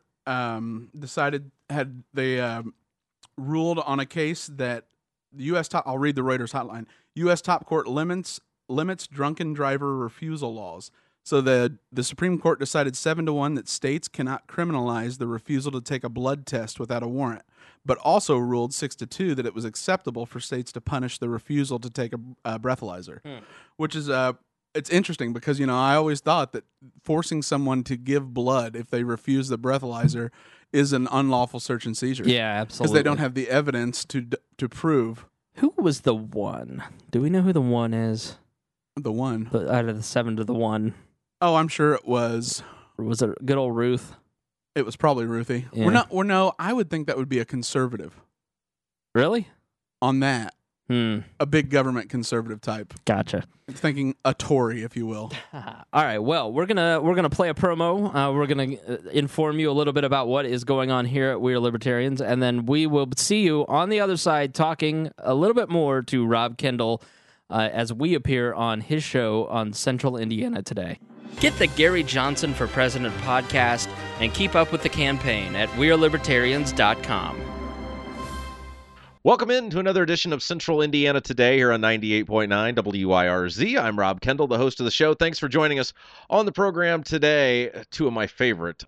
ruled on a case that the U.S. I'll read the Reuters hotline. U.S. top court limits drunken driver refusal laws. So the Supreme Court decided 7-1 that states cannot criminalize the refusal to take a blood test without a warrant, but also ruled 6-2 that it was acceptable for states to punish the refusal to take a breathalyzer, which is it's interesting because I always thought that forcing someone to give blood if they refuse the breathalyzer is an unlawful search and seizure. Yeah, absolutely. Because they don't have the evidence to prove. Who was the one? Do we know who the one is? The one out of the 7 to the 1. Oh, I'm sure it was. Was it good old Ruth? It was probably Ruthie. Yeah. I would think that would be a conservative. Really? On that. A big government conservative type. Gotcha. Thinking a Tory, if you will. All right. Well, we're gonna play a promo. We're gonna inform you a little bit about what is going on here at We Are Libertarians, and then we will see you on the other side talking a little bit more to Rob Kendall as we appear on his show on Central Indiana Today. Get the Gary Johnson for President podcast and keep up with the campaign at WeareLibertarians.com. Welcome in to another edition of Central Indiana Today here on 98.9 WIRZ. I'm Rob Kendall, the host of the show. Thanks for joining us on the program today. Two of my favorite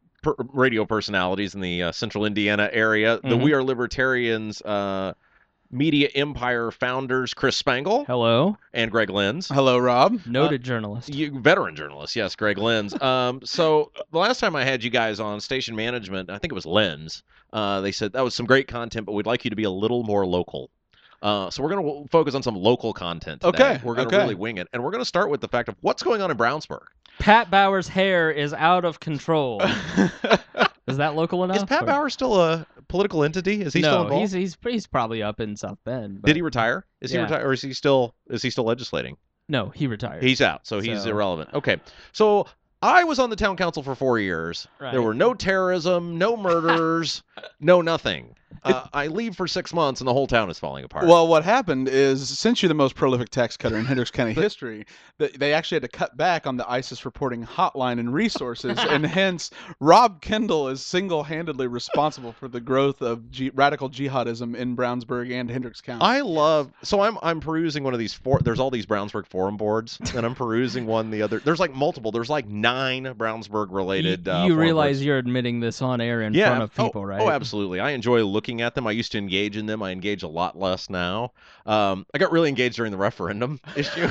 radio personalities in the Central Indiana area, the We Are Libertarians Media Empire founders Chris Spangle Hello, and Greg Lenz. Hello, Rob. noted journalist. Veteran journalist, yes, Greg Lenz. So the last time I had you guys on Station Management, I think it was Lenz, they said that was some great content, but we'd like you to be a little more local. So we're going to focus on some local content today. Okay, We're going to really wing it. And we're going to start with the fact of what's going on in Brownsburg. Pat Bauer's hair is out of control. Is that local enough? Is Pat or- Bauer still a political entity? Is he still No, involved? he's probably up in South Bend. But Did he retire? Is he Yeah. retired, or is he still legislating? No, he retired. He's out, so he's So- irrelevant. Okay, so I was on the town council for 4 years. Right. There were no terrorism, no murders, no nothing. I leave for 6 months, and the whole town is falling apart. Well, what happened is, since you're the most prolific tax cutter in Hendricks County history, they actually had to cut back on the ISIS reporting hotline and resources, and hence Rob Kendall is single-handedly responsible for the growth of radical jihadism in Brownsburg and Hendricks County. I'm perusing one of these there's all these Brownsburg forum boards, and I'm perusing one the other. There's like multiple. There's like 9 Brownsburg related. You realize you're admitting this on air in front of people, right? Oh, absolutely. I enjoy looking at them. I used to engage in them. I engage a lot less now. I got really engaged during the referendum issue.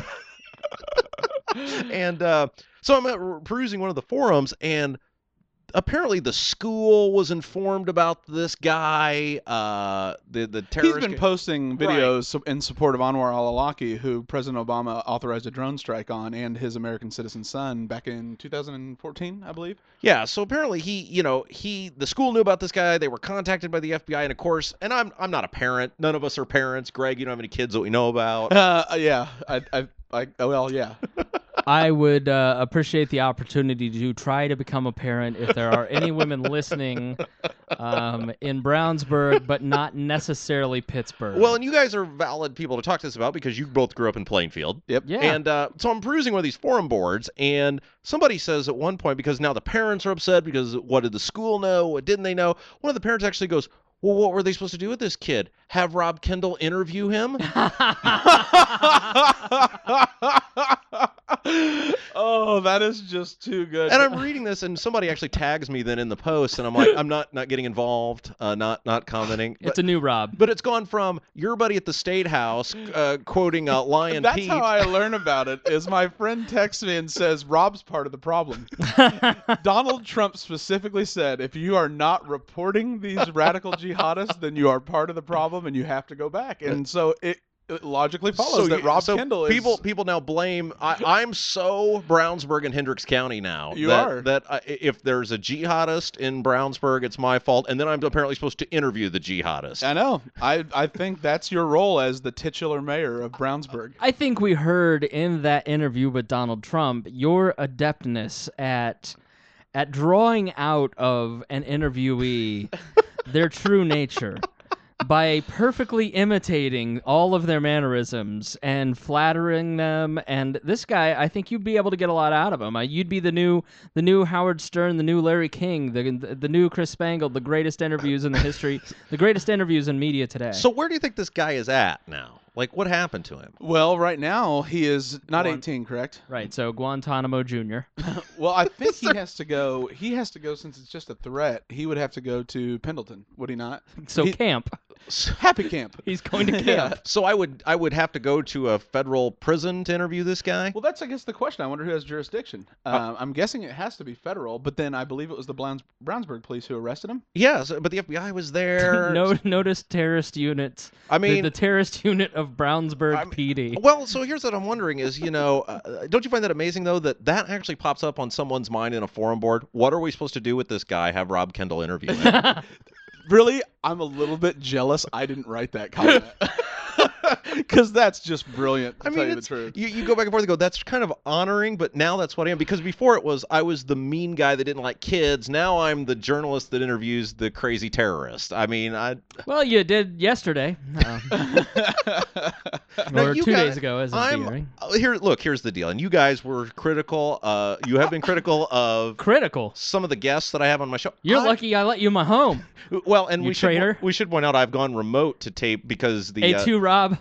And so I'm perusing one of the forums, and apparently the school was informed about this guy, the terrorist. He's been posting videos in support of Anwar al-Awlaki, who President Obama authorized a drone strike on, and his American citizen son back in 2014, I believe. Yeah, so apparently the school knew about this guy. They were contacted by the FBI, and of course, and I'm not a parent. None of us are parents. Greg, you don't have any kids that we know about. Yeah, yeah. I would appreciate the opportunity to try to become a parent if there are any women listening in Brownsburg, but not necessarily Pittsburgh. Well, and you guys are valid people to talk to this about because you both grew up in Plainfield. Yep. Yeah. And so I'm perusing one of these forum boards, and somebody says at one point, because now the parents are upset because what did the school know? What didn't they know? One of the parents actually goes, well, what were they supposed to do with this kid? Have Rob Kendall interview him? Oh, that is just too good. And I'm reading this, and somebody actually tags me then in the post, and I'm like, I'm not getting involved, not commenting. it's a new Rob. But it's gone from your buddy at the State House quoting Lion That's Pete. how I learn about it. Is my friend texts me and says Rob's part of the problem. Donald Trump specifically said, if you are not reporting these radical jihadists, then you are part of the problem, and you have to go back. And so it logically follows that Rob Kendall is. People now blame. I'm so Brownsburg and Hendricks County now. You that, are. That if there's a jihadist in Brownsburg, it's my fault, and then I'm apparently supposed to interview the jihadist. I know. I think that's your role as the titular mayor of Brownsburg. I think we heard in that interview with Donald Trump your adeptness at drawing out of an interviewee their true nature by perfectly imitating all of their mannerisms and flattering them. And this guy, I think you'd be able to get a lot out of him. You'd be the new Howard Stern, the new Larry King, the new Chris Spangle, the greatest interviews in the history, the greatest interviews in media today. So where do you think this guy is at now? Like, what happened to him? Well, right now he is not 18, correct? Right, so Guantanamo Jr. Well, I think he has to go. He has to go since it's just a threat. He would have to go to Pendleton, would he not? So He- camp. Happy Camp. He's going to camp. Yeah. So I would have to go to a federal prison to interview this guy. Well, that's, I guess, the question. I wonder who has jurisdiction. I'm guessing it has to be federal, but then I believe it was the Brownsburg police who arrested him. Yes, but the FBI was there. Notice terrorist units. I mean, the terrorist unit of Brownsburg I'm- PD. Well, so here's what I'm wondering is, don't you find that amazing, though, that actually pops up on someone's mind in a forum board? What are we supposed to do with this guy? Have Rob Kendall interview him? Really, I'm a little bit jealous I didn't write that comment. Because that's just brilliant, to tell you the truth. You go back and forth and go, that's kind of honoring, but now that's what I am. Because before I was the mean guy that didn't like kids. Now I'm the journalist that interviews the crazy terrorist. I mean, Well, you did yesterday. Now, Or you 2 guys- days ago, as it's airing. Here's the deal. And you guys were critical. You have been critical of Critical. some of the guests that I have on my show. You're lucky I let you in my home. Well, and You we traitor. should point out I've gone remote to tape because the A2 Rob.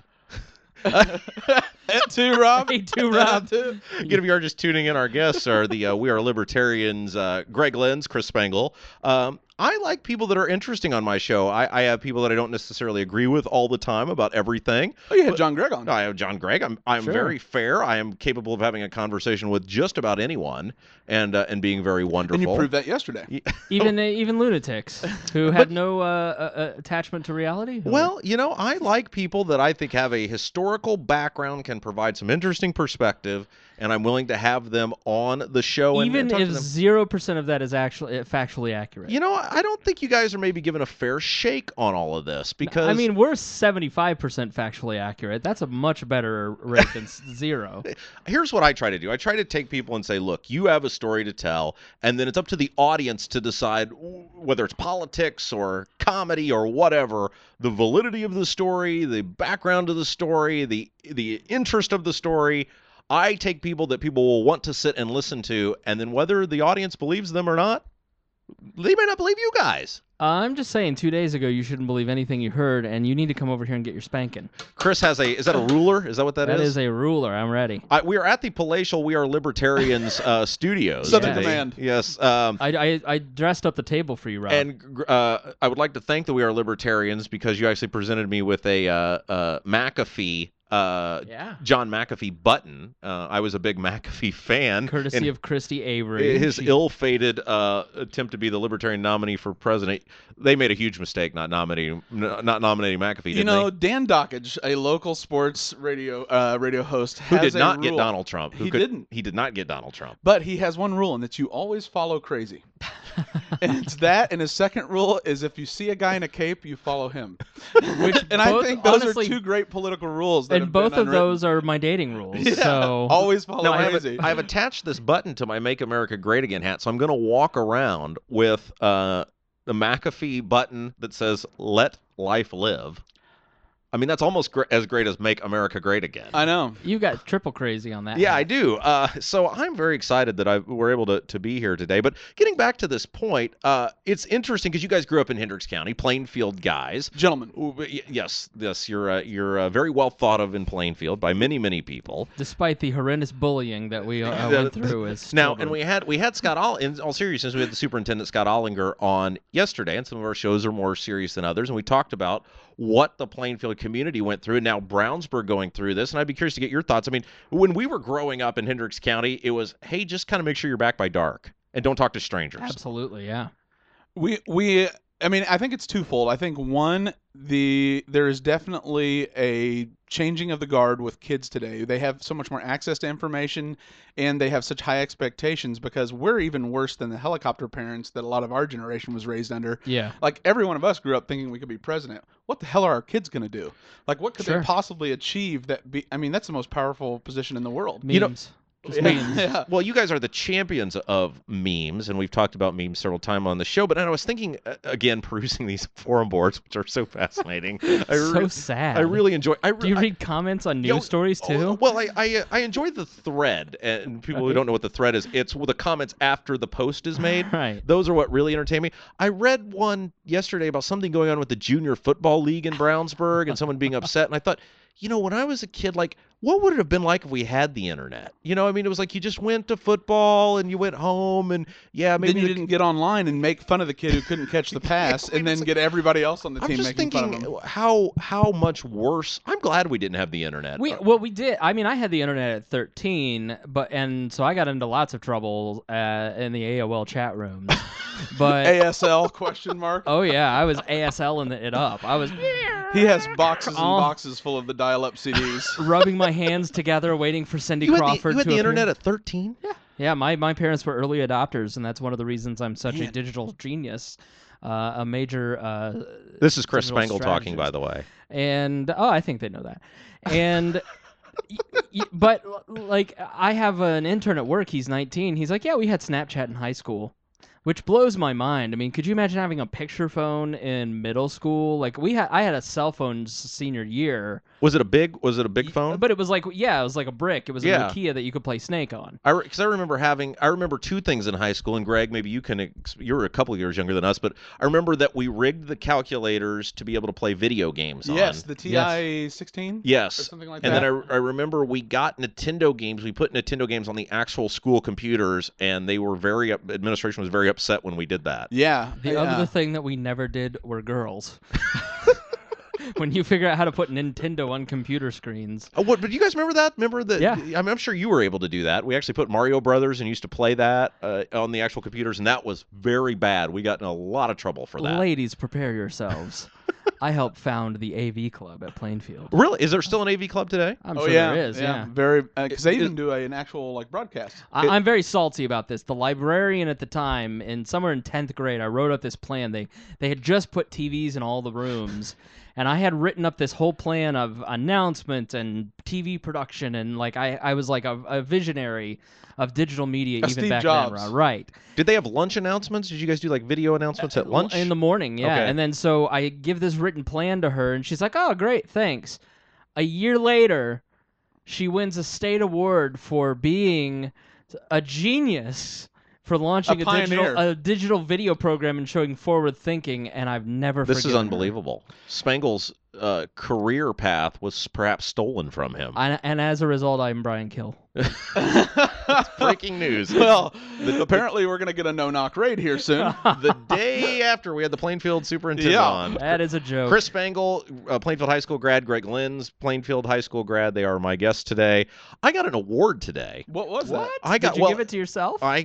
That too, Rob. A2 Rob. if you are just tuning in, our guests are the We Are Libertarians, Greg Lenz, Chris Spangle. I like people that are interesting on my show. I have people that I don't necessarily agree with all the time about everything. Oh, you had John Gregg on. I have John Gregg. I'm Sure. very fair. I am capable of having a conversation with just about anyone and being very wonderful. And you proved that yesterday. Even lunatics who had no attachment to reality. Or- Well, I like people that I think have a historical background, can provide some interesting perspective, and I'm willing to have them on the show. And even talk if to them. 0% of that is actually factually accurate. I don't think you guys are maybe given a fair shake on all of this because I mean, we're 75% factually accurate. That's a much better rate than 0. here's what I try to do. I try to take people and say, look, you have a story to tell, and then it's up to the audience to decide whether it's politics or comedy or whatever, the validity of the story, the background of the story, the interest of the story. I take people that people will want to sit and listen to, and then whether the audience believes them or not, they may not believe you guys. I'm just saying, 2 days ago, you shouldn't believe anything you heard, and you need to come over here and get your spanking. Chris has is that a ruler? Is that what that is? That is a ruler. I'm ready. We are at the Palatial We Are Libertarians studios. Subject today. demand. Yes. I dressed up the table for you, Rob. And I would like to thank the We Are Libertarians because you actually presented me with a McAfee, John McAfee button. I was a big McAfee fan. Courtesy of Christy Avery. His ill-fated attempt to be the Libertarian nominee for president. They made a huge mistake not nominating McAfee. You know, Dan Dockage, a local sports radio host, who has did not a get rule. Donald Trump. He didn't. He did not get Donald Trump. But he has one rule, and that you always follow crazy. And it's that, and his second rule is if you see a guy in a cape, you follow him. And I think those honestly, are two great political rules. That and have both been of those are my dating rules. Yeah, So always follow Now, crazy. I have attached this button to my Make America Great Again hat, so I'm going to walk around with the McAfee button that says "Let Life Live." I mean, that's almost as great as Make America Great Again. I know. you got triple crazy on that. Yeah, I do. So I'm very excited that we're able to be here today. But getting back to this point, it's interesting because you guys grew up in Hendricks County, Plainfield guys. Gentlemen. Yes, you're very well thought of in Plainfield by many, many people. Despite the horrendous bullying that we went through as Now, children. and we had Scott in all seriousness, we had the superintendent Scott Ollinger on yesterday, and some of our shows are more serious than others, and we talked about what the Plainfield community went through, and now Brownsburg going through this, and I'd be curious to get your thoughts. I mean, when we were growing up in Hendricks County, it was, hey, just kind of make sure you're back by dark, and don't talk to strangers. Absolutely, yeah. I mean, I think it's twofold. I think one, there is definitely a changing of the guard with kids today. They have so much more access to information, and they have such high expectations because we're even worse than the helicopter parents that a lot of our generation was raised under. Yeah. Like, every one of us grew up thinking we could be president. What the hell are our kids going to do? Like, what could Sure. they possibly achieve I mean, that's the most powerful position in the world. Memes. Just memes. Yeah. Well, you guys are the champions of memes, and we've talked about memes several times on the show. But I was thinking, again, perusing these forum boards, which are so fascinating. So sad. I really enjoy. Do you read comments on news stories too? Well, I enjoy the thread, and people who don't know what the thread is, it's the comments after the post is made. Right. Those are what really entertain me. I read one yesterday about something going on with the Junior Football League in Brownsburg, and someone being upset, and I thought, when I was a kid, like, what would it have been like if we had the internet? I mean, it was like you just went to football and you went home and maybe then you didn't get online and make fun of the kid who couldn't catch the pass, and then get everybody else on the I'm team just making fun of thinking him. how much worse. I'm glad we didn't have the internet. We did. I mean, I had the internet at 13, and so I got into lots of trouble in the AOL chat rooms. But ASL question mark. oh yeah, I was ASLing it up. I was He has boxes and boxes full of the dial-up CDs. rubbing my hands together, waiting for Cindy you Crawford had to the appear. internet at 13? Yeah, my parents were early adopters, and that's one of the reasons I'm such a digital genius. A major. This is Chris digital Spangle talking, strategist. by the way. And I think they know that. And but like, I have an intern at work. He's 19. He's like, yeah, we had Snapchat in high school. Which blows my mind. I mean, could you imagine having a picture phone in middle school? Like I had a cell phone senior year. Was it a big phone? But it was like, it was like a brick. It was a Yeah. Nokia that you could play Snake on. Because I remember two things in high school, and Greg, maybe you were a couple of years younger than us, but I remember that we rigged the calculators to be able to play video games on. Yes, the TI-16? Yes. Or something like and that. then I remember we got Nintendo games. We put Nintendo games on the actual school computers, and they were administration was very upset when we did that. Yeah. The other thing that we never did were girls. When you figure out how to put Nintendo on computer screens. Oh, what? But you guys remember that? Remember that? Yeah. I mean, I'm sure you were able to do that. We actually put Mario Brothers and used to play that on the actual computers, and that was very bad. We got in a lot of trouble for that. Ladies, prepare yourselves. I helped found the AV Club at Plainfield. Really? Is there still an AV club today? I'm Oh sure yeah, there is, yeah. Very, because they even do an actual like broadcast. I'm very salty about this. The librarian at the time, somewhere in 10th grade, I wrote up this plan. They had just put TVs in all the rooms, and I had written up this whole plan of announcement and TV production, and like I was like a visionary of digital media even Steve back Jobs. then. Right. Did they have lunch announcements? Did you guys do like video announcements at lunch? In the morning, yeah. Okay. And then so I give this written plan to her, and she's like, "Oh, great, thanks." A year later, she wins a state award for being a genius for launching pioneer. a digital video program and showing forward thinking, and I've never This is forgiven her. unbelievable. Spangle's career path was perhaps stolen from him. And as a result, I'm Brian Kill. Breaking news. Well, apparently we're gonna get a no-knock raid here soon. The day after we had the Plainfield superintendent Yeah. on. That is a joke. Chris Spangle, Plainfield High School grad. Greg Lynn's Plainfield High School grad. They are my guests today. I got an award today. What was that? I got. Did you well, give it to yourself? I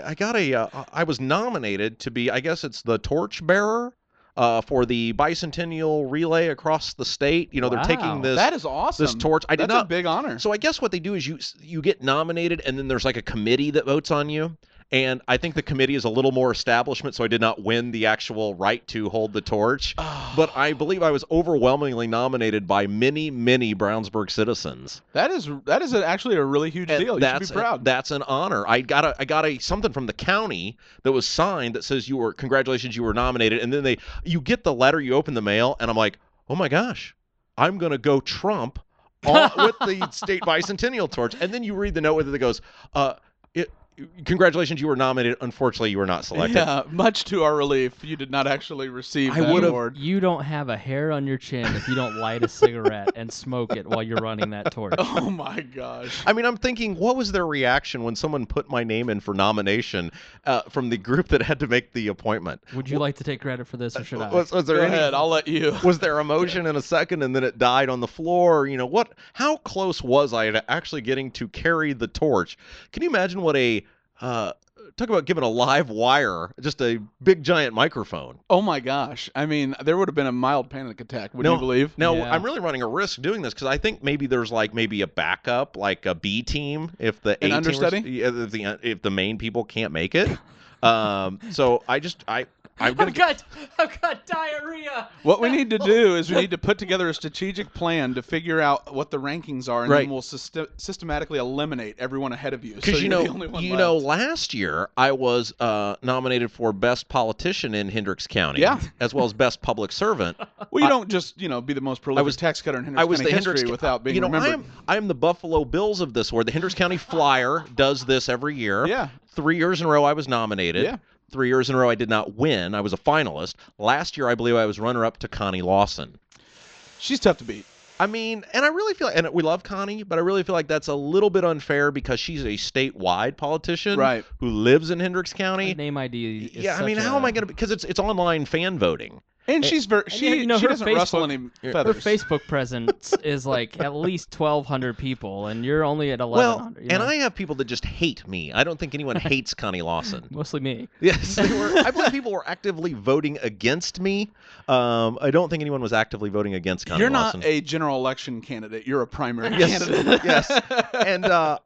was nominated to be. I guess it's the torch bearer. For the bicentennial relay across the state. You know, they're taking Wow. this. That is awesome. This torch. I did That's not. a big honor. So I guess what they do is you get nominated, and then there's like a committee that votes on you. And I think the committee is a little more establishment, so I did not win the actual right to hold the torch. But I believe I was overwhelmingly nominated by many, many Brownsburg citizens. That is actually a really huge deal. You should be proud. That's an honor. I got a something from the county that was signed that says congratulations, you were nominated. And then you get the letter, you open the mail, and I'm like, oh my gosh, I'm gonna go Trump with the state bicentennial torch. And then you read the note with it that goes, congratulations, you were nominated. Unfortunately, you were not selected. Yeah, much to our relief, you did not actually receive that would've- award. You don't have a hair on your chin if you don't light a cigarette and smoke it while you're running that torch. Oh my gosh. I mean, I'm thinking, what was their reaction when someone put my name in for nomination from the group that had to make the appointment? Would you like to take credit for this, or should I? Was there Go any? ahead, I'll let you. Was there emotion in a second and then it died on the floor? You know what? How close was I to actually getting to carry the torch? Can you imagine what talk about giving a live wire, just a big giant microphone. Oh my gosh. I mean, there would have been a mild panic attack, would you believe? No, Yeah. I'm really running a risk doing this because I think maybe there's maybe a backup, like a B team if the An A understudy? team if the main people can't make it. So I'm gonna I've got diarrhea. What we need to do is we need to put together a strategic plan to figure out what the rankings are, and Right. then we'll systematically eliminate everyone ahead of you. Because so you're the only one left. last year I was nominated for best politician in Hendricks County, Yeah. as well as best public servant. Well, you don't just be the most prolific tax cutter in Hendricks I was County the history Hendricks without being remembered. I am the Buffalo Bills of this award. The Hendricks County Flyer does this every year. Yeah. 3 years in a row I was nominated. Yeah. 3 years in a row I did not win. I was a finalist. Last year I believe I was runner-up to Connie Lawson. She's tough to beat. I mean, and I really feel, and we love Connie, but I really feel like that's a little bit unfair because she's a statewide politician Right. who lives in Hendricks County. Name ID. Is Yeah, I mean, such how am I going to? Because it's online fan voting. And she's very she her doesn't rustle Facebook- any Her feathers. Facebook presence is like at least 1,200 people, and you're only at Well, 1,100. you and know? I have people that just hate me. I don't think anyone hates Connie Lawson. Mostly me. Yes, I believe people were actively voting against me. I don't think anyone was actively voting against Connie You're Lawson. not a general election candidate. You're a primary Yes, candidate. yes. And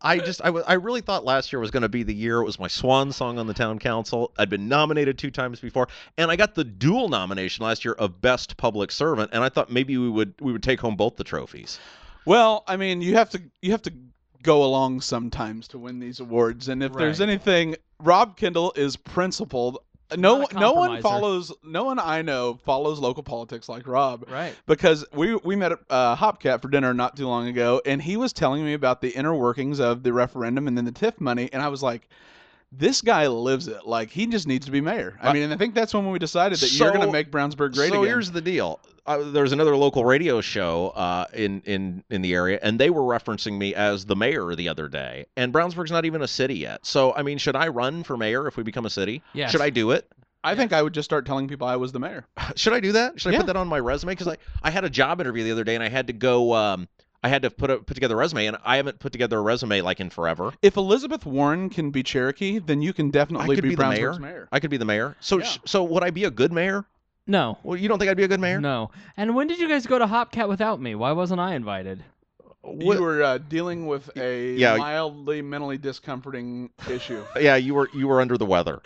I really thought last year was going to be the year. It was my swan song on the town council. I'd been nominated 2 times before, and I got the dual nomination last year of best public servant. And I thought maybe we would take home both the trophies. Well, I mean, you have to go along sometimes to win these awards, and if there's Right. anything, Rob Kendall is principled. No Not a one compromiser. no one I know follows local politics like Rob. Right. Because we met at Hopcat for dinner not too long ago, and he was telling me about the inner workings of the referendum and then the TIF money, and I was like, this guy lives it. Like, he just needs to be mayor. I mean, and I think that's when we decided that you're going to make Brownsburg great So again. here's the deal. there's another local radio show in the area, and they were referencing me as the mayor the other day. And Brownsburg's not even a city yet. So, I mean, should I run for mayor if we become a city? Yes. Should I do it? I think I would just start telling people I was the mayor. Should I do that? Should I Yeah. put that on my resume? Because I had a job interview the other day, and I had to go. I had to put together a resume, and I haven't put together a resume like in forever. If Elizabeth Warren can be Cherokee, then you can definitely I could be the mayor. Brownsburg's mayor. I could be the mayor. So, Yeah. so would I be a good mayor? No. Well, you don't think I'd be a good mayor? No. And when did you guys go to Hopcat without me? Why wasn't I invited? You were dealing with a Yeah. mildly mentally discomforting issue. Yeah, you were under the weather.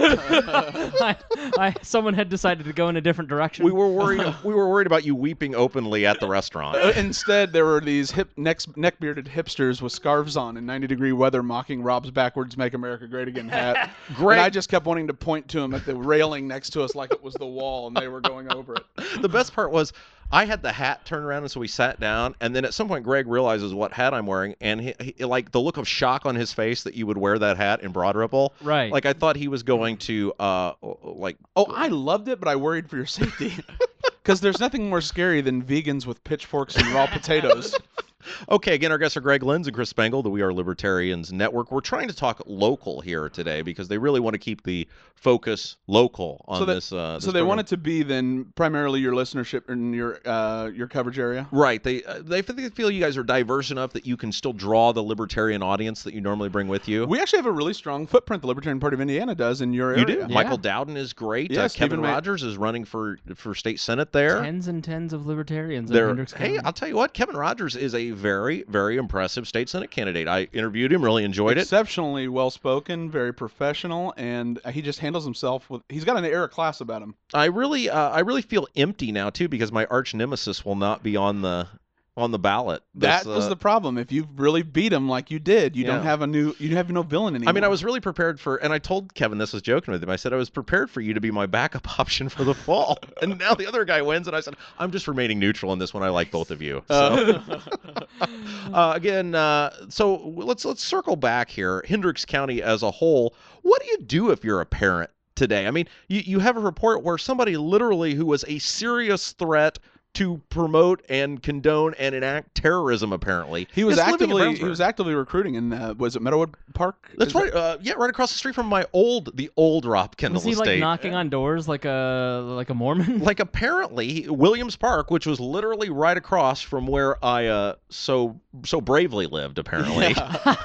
Someone had decided to go in a different direction. We were worried about you weeping openly at the restaurant. Instead, there were these neck-bearded hipsters with scarves on in 90-degree weather mocking Rob's backwards "Make America Great Again" hat. Great. And I just kept wanting to point to him at the railing next to us like it was the wall, and they were going over it. The best part was I had the hat turned around, and so we sat down, and then at some point Greg realizes what hat I'm wearing, and he like the look of shock on his face that you would wear that hat in Broad Ripple. Right. Like I thought he was going to like Oh, I loved it, but I worried for your safety. Because there's nothing more scary than vegans with pitchforks and raw potatoes. Okay, again, our guests are Greg Lenz and Chris Spangle, the We Are Libertarians Network. We're trying to talk local here today because they really want to keep the focus local on this. So This they program. want it to be then primarily your listenership in your coverage area. Right. They feel you guys are diverse enough that you can still draw the libertarian audience that you normally bring with you. We actually have a really strong footprint the Libertarian Party of Indiana does in your area. You do. Yeah. Michael Dowden is great. Yeah, Kevin Stephen Rogers is running for state senate there. Tens and tens of libertarians in There, Hendricks County. hey, I'll tell you what, Kevin Rogers is a very, very impressive state senate candidate. I interviewed him, really enjoyed it. Exceptionally well spoken, very professional, and he just handles himself with. He's got an air of class about him. I really feel empty now too because my arch nemesis will not be on the ballot. That was the problem. If you really beat him like you did, you Yeah. don't have you have no villain anymore. I mean, I was really prepared for, and I told Kevin this, was joking with him. I said I was prepared for you to be my backup option for the fall, and now the other guy wins, and I said I'm just remaining neutral in this one. I like both of you. So. So let's circle back here. Hendricks County as a whole. What do you do if you're a parent today? I mean, you have a report where somebody literally who was a serious threat to promote and condone and enact terrorism, apparently. he was is living in actively Brownsburg. recruiting in was it Meadowood Park? That's Is right. it- Yeah, right across the street from the old Rob Kendall Was he like estate. knocking on doors like a Mormon? Like apparently Williams Park, which was literally right across from where I so bravely lived, apparently,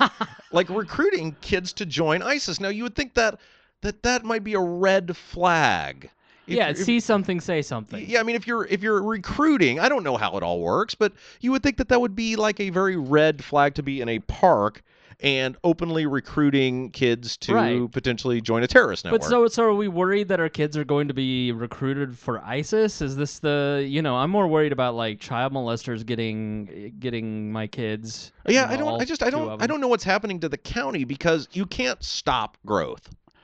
like recruiting kids to join ISIS. Now you would think that might be a red flag. Yeah, see something, say something. Yeah, I mean, if you're recruiting, I don't know how it all works, but you would think that would be like a very red flag to be in a park and openly recruiting kids to Right. potentially join a terrorist network. But so are we worried that our kids are going to be recruited for ISIS? Is this I'm more worried about like child molesters getting my kids. Yeah, all two of I them. don't know what's happening to the county because you can't stop growth.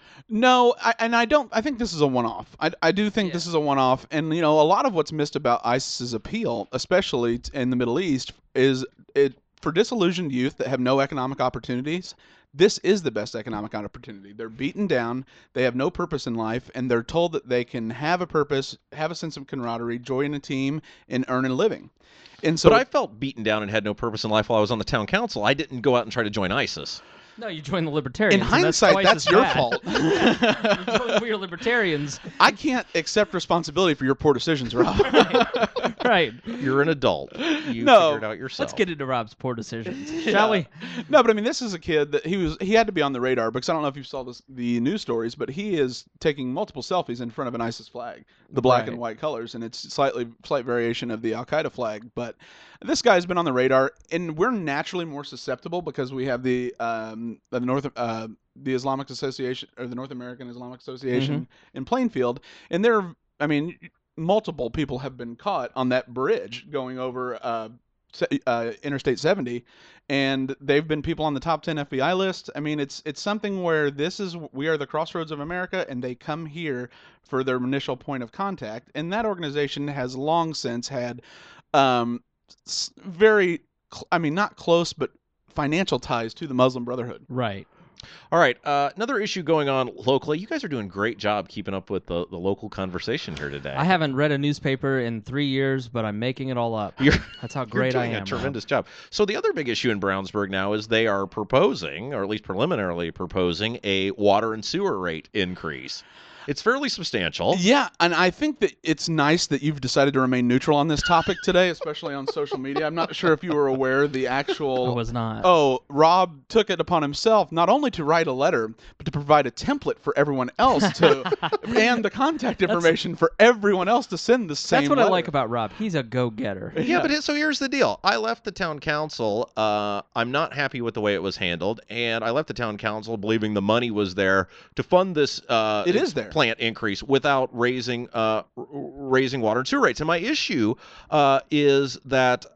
No, I think this is a one-off. I do think this is a one-off, and a lot of what's missed about ISIS's appeal, especially in the Middle East, is it for disillusioned youth that have no economic opportunities. This is the best economic opportunity. They're beaten down, they have no purpose in life, and they're told that they can have a purpose, have a sense of camaraderie, join a team, and earn a living. And so, But I felt beaten down and had no purpose in life while I was on the town council. I didn't go out and try to join ISIS. No, you join the libertarians. in and hindsight, twice that's as your bad. fault. You join We're Libertarians. I can't accept responsibility for your poor decisions, Rob. Right. You're an adult. You No. figure it out yourself. Let's get into Rob's poor decisions, shall we? No, but I mean, this is a kid that he had to be on the radar because I don't know if you saw the news stories, but he is taking multiple selfies in front of an ISIS flag, the black Right. and white colors, and it's slight variation of the Al Qaeda flag. But this guy's been on the radar, and we're naturally more susceptible because we have the Islamic Association or the North American Islamic Association in Plainfield, and multiple people have been caught on that bridge going over Interstate 70, and they've been people on the top 10 FBI list. I mean, it's something where we are the crossroads of America, and they come here for their initial point of contact. And that organization has long since had not close, but financial ties to the Muslim Brotherhood. Right. All right, another issue going on locally. You guys are doing a great job keeping up with the local conversation here today. I haven't read a newspaper in 3 years, but I'm making it all up. That's how great You're I doing am. a tremendous job. So the other big issue in Brownsburg now is they are proposing, or at least preliminarily proposing, a water and sewer rate increase. It's fairly substantial. Yeah, and I think that it's nice that you've decided to remain neutral on this topic today, especially on social media. I'm not sure if you were aware the actual... I was not. Oh, Rob took it upon himself not only to write a letter, but to provide a template for everyone else to, and the contact information for everyone else to send the same That's what letter. I like about Rob. He's a go-getter. Yeah, but so here's the deal. I left the town council. I'm not happy with the way it was handled, and I left the town council believing the money was there to fund this It is there. plant increase without raising water and sewer rates. And my issue is that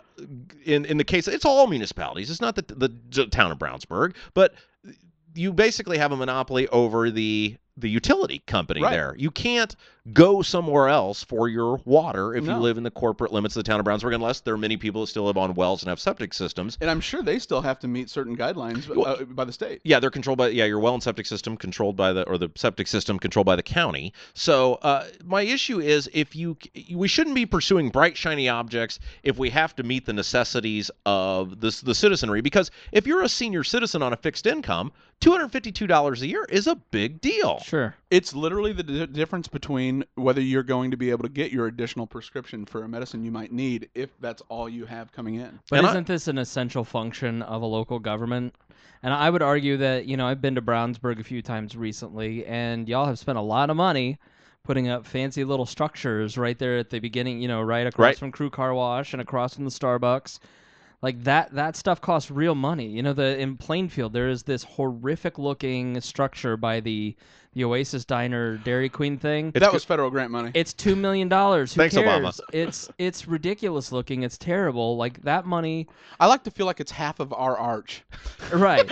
in the case, it's all municipalities. It's not the town of Brownsburg, but you basically have a monopoly over the utility company Right. there. You can't go somewhere else for your water if you No. live in the corporate limits of the town of Brownsburg, unless there are many people that still live on wells and have septic systems. And I'm sure they still have to meet certain guidelines by the state. Yeah, they're controlled by your well and septic system controlled by the septic system controlled by the county. So my issue is we shouldn't be pursuing bright shiny objects if we have to meet the necessities of the citizenry, because if you're a senior citizen on a fixed income, $252 a year is a big deal. Sure. It's literally the difference between whether you're going to be able to get your additional prescription for a medicine you might need if that's all you have coming in. But And isn't this an essential function of a local government? And I would argue that, I've been to Brownsburg a few times recently, and y'all have spent a lot of money putting up fancy little structures right there at the beginning, right across Right. from Crew Car Wash and across from the Starbucks. Like that stuff costs real money. In Plainfield, there is this horrific looking structure by the Oasis Diner Dairy Queen thing. That was federal grant money. It's $2 million. Who Thanks, cares? Obama. It's ridiculous looking. It's terrible. Like that money. I like to feel like it's half of our arch. Right.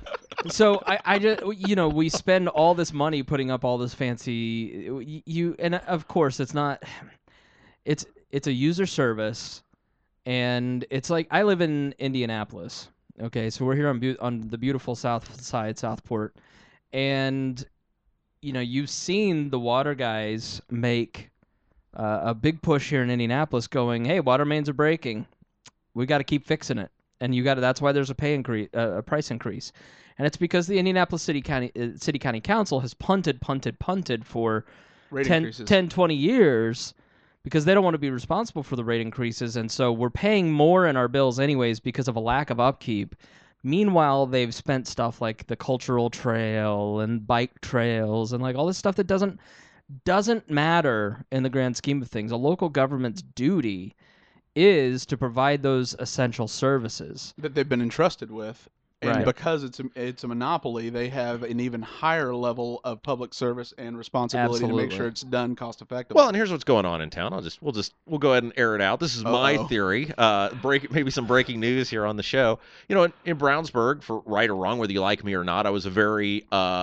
So I just we spend all this money putting up all this fancy and of course it's not it's a user service, and it's like I live in Indianapolis. Okay, so we're here on the beautiful south side, Southport, and you've seen the water guys make a big push here in Indianapolis, going, "Hey, water mains are breaking. We got to keep fixing it." And that's why there's a price increase, and it's because the Indianapolis City County Council has punted for Rate 10, increases. 10, 20 years because they don't want to be responsible for the rate increases, and so we're paying more in our bills anyways because of a lack of upkeep. Meanwhile, they've spent stuff like the cultural trail and bike trails and like all this stuff that doesn't matter in the grand scheme of things. A local government's duty is to provide those essential services that they've been entrusted with. And Right. because it's a monopoly, they have an even higher level of public service and responsibility to make Absolutely. sure it's done cost effectively. Well, and here's what's going on in town. We'll go ahead and air it out. This is my Uh-oh. theory. Maybe some breaking news here on the show. In Brownsburg, for right or wrong, whether you like me or not, I was a very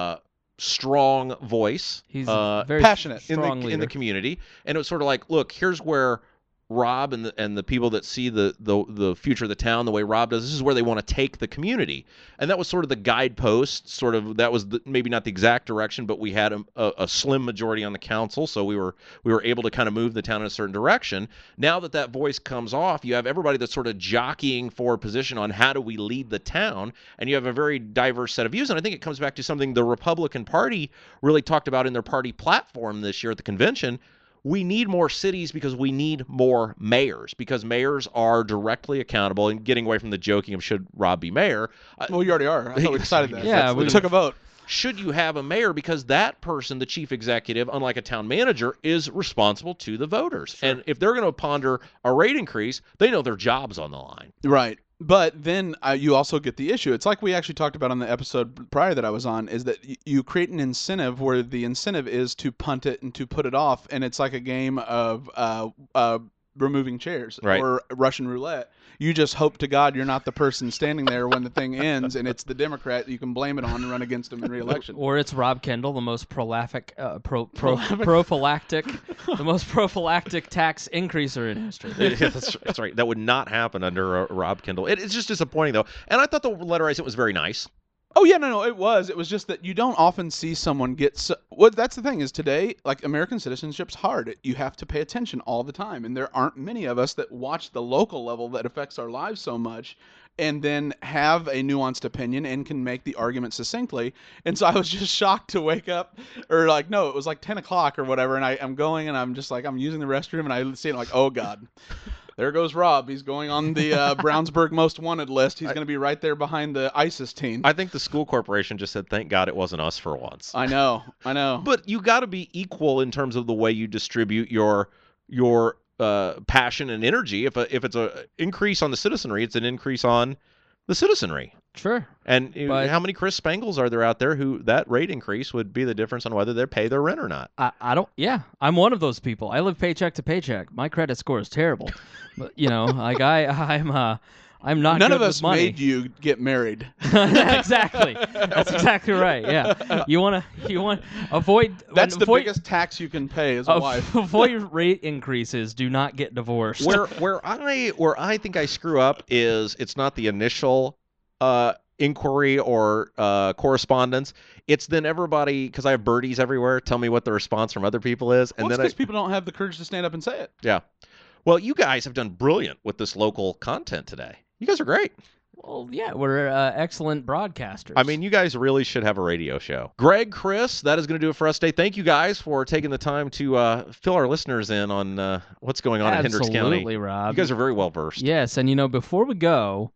strong voice. He's in very passionate strong the leader. community, and it was sort of like, look, here's where Rob and the people that see the future of the town the way Rob does, this is where they want to take the community. And that was sort of the guidepost, that was maybe not the exact direction, but we had a slim majority on the council, so we were able to kind of move the town in a certain direction. Now that voice comes off, you have everybody that's sort of jockeying for a position on how do we lead the town, and you have a very diverse set of views. And I think it comes back to something the Republican Party really talked about in their party platform this year at the convention. We need more cities because we need more mayors, because mayors are directly accountable. And getting away from the joking of should Rob be mayor, well, you already are. I thought we decided that. Yeah, we we- took a vote. should you have a mayor, because that person, the chief executive, unlike a town manager, is responsible to the voters. And if they're going to ponder a rate increase, they know their job's on the line. Right. But then you also get the issue. It's like we actually talked about on the episode prior that I was on, is that you create an incentive where the incentive is to punt it and to put it off, and it's like a game of removing chairs Right. or Russian roulette. You just hope to God you're not the person standing there when the thing ends, and it's the Democrat you can blame it on and run against him in re-election. Or it's Rob Kendall, the most prophylactic, the most prophylactic tax increaser in history. Yeah, that's right. That would not happen under Rob Kendall. It's just disappointing, though. And I thought the letter I sent was very nice. Oh yeah, no, it was. It was just that you don't often see someone get. That's the thing is today, like American citizenship's hard. You have to pay attention all the time, and there aren't many of us that watch the local level that affects our lives so much, and then have a nuanced opinion and can make the argument succinctly. And so I was just shocked to wake up, or like no, it was like 10 o'clock or whatever, and I'm going and I'm just like I'm using the restroom and I see it like oh god. There goes Rob. He's going on the Brownsburg Most Wanted list. He's going to be right there behind the ISIS team. I think the school corporation just said, thank God it wasn't us for once. I know. But you got to be equal in terms of the way you distribute your passion and energy. If it's an increase on the citizenry, it's an increase on the citizenry. Sure. And how many Chris Spangles are there out there who that rate increase would be the difference on whether they pay their rent or not? I don't. Yeah, I'm one of those people. I live paycheck to paycheck. My credit score is terrible. But like I'm not. None good of with us money. made you get married. Exactly. That's exactly right. Yeah. You want to avoid. That's the biggest tax you can pay as a wife. Avoid rate increases. Do not get divorced. Where I think I screw up is it's not the initial inquiry or correspondence. It's then everybody, because I have birdies everywhere, tell me what the response from other people is. And then because people don't have the courage to stand up and say it. Yeah. Well, you guys have done brilliant with this local content today. You guys are great. Well, yeah, we're excellent broadcasters. I mean, you guys really should have a radio show. Greg, Chris, that is going to do it for us today. Thank you guys for taking the time to fill our listeners in on what's going on in Hendricks County. Absolutely, Rob. You guys are very well versed. Yes, and before we go,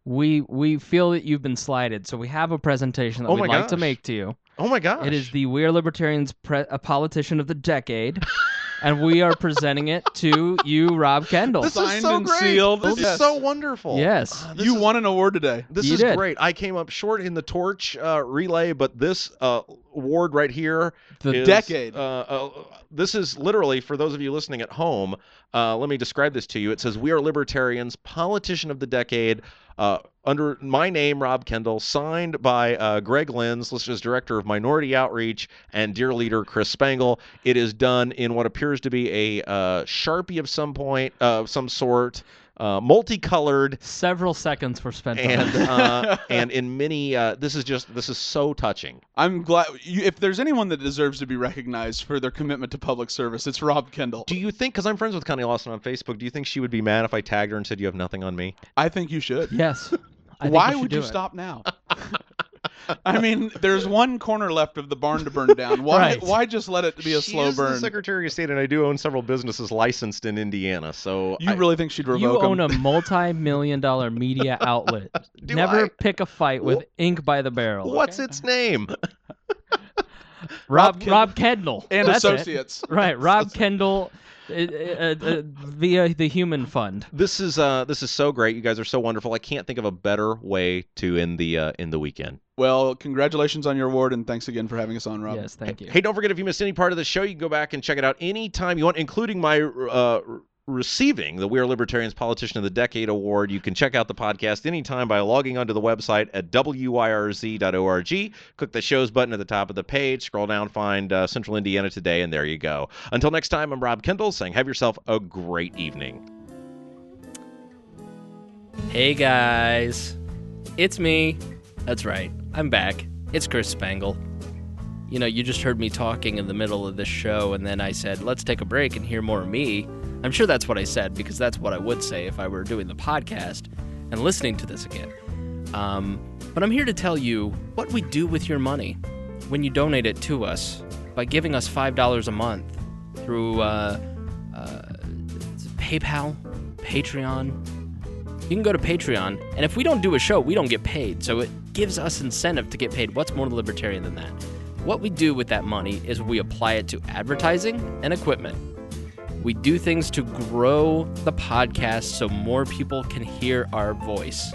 we feel that you've been slighted, so we have a presentation that we'd like to make to you. Oh my gosh! It is the We Are Libertarians a Politician of the Decade. And we are presenting it to you, Rob Kendall. This Signed is so and great. sealed. This is so wonderful. Yes. You won an award today. This is great. I came up short in the torch relay, but this award right here is decade. This is literally, for those of you listening at home, let me describe this to you. It says, We Are Libertarians, Politician of the Decade, under my name, Rob Kendall, signed by Greg Lenz, listed as Director of Minority Outreach, and Dear Leader Chris Spangle. It is done in what appears to be a Sharpie of some sort, multicolored. Several seconds were spent on it. And in many, this is so touching. I'm glad. If there's anyone that deserves to be recognized for their commitment to public service, it's Rob Kendall. Do you think, because I'm friends with Connie Lawson on Facebook, do you think she would be mad if I tagged her and said you have nothing on me? I think you should. Yes. Why would you stop now? I mean, there's one corner left of the barn to burn down. Why just let it be a slow burn? She's the Secretary of State, and I do own several businesses licensed in Indiana. So you really think she'd revoke You own them? a multi-million-dollar media outlet. Never pick a fight with ink by the barrel. What's its name? Rob Kendall and That's Associates. It. Right, Rob Kendall. Via the Human Fund. This is so great. You guys are so wonderful. I can't think of a better way to end the weekend. Well, congratulations on your award, and thanks again for having us on, Rob. Yes, thank you. Hey, don't forget, if you missed any part of the show, you can go back and check it out anytime you want, including my receiving the We Are Libertarians Politician of the Decade Award. You can check out the podcast anytime by logging onto the website at wyrz.org. Click the shows button at the top of the page, scroll down, find Central Indiana Today, and there you go. Until next time, I'm Rob Kendall saying have yourself a great evening. Hey guys, it's me. That's right, I'm back. It's Chris Spangle. You just heard me talking in the middle of this show, and then I said, let's take a break and hear more of me. I'm sure that's what I said, because that's what I would say if I were doing the podcast and listening to this again. But I'm here to tell you what we do with your money when you donate it to us by giving us $5 a month through PayPal, Patreon. You can go to Patreon, and if we don't do a show, we don't get paid, so it gives us incentive to get paid. What's more libertarian than that? What we do with that money is we apply it to advertising and equipment. We do things to grow the podcast so more people can hear our voice.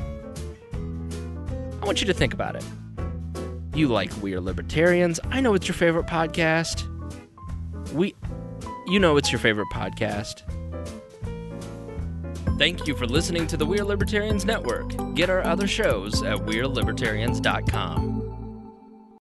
I want you to think about it. You like We Are Libertarians. I know it's your favorite podcast. You know it's your favorite podcast. Thank you for listening to the We Are Libertarians Network. Get our other shows at WeareLibertarians.com.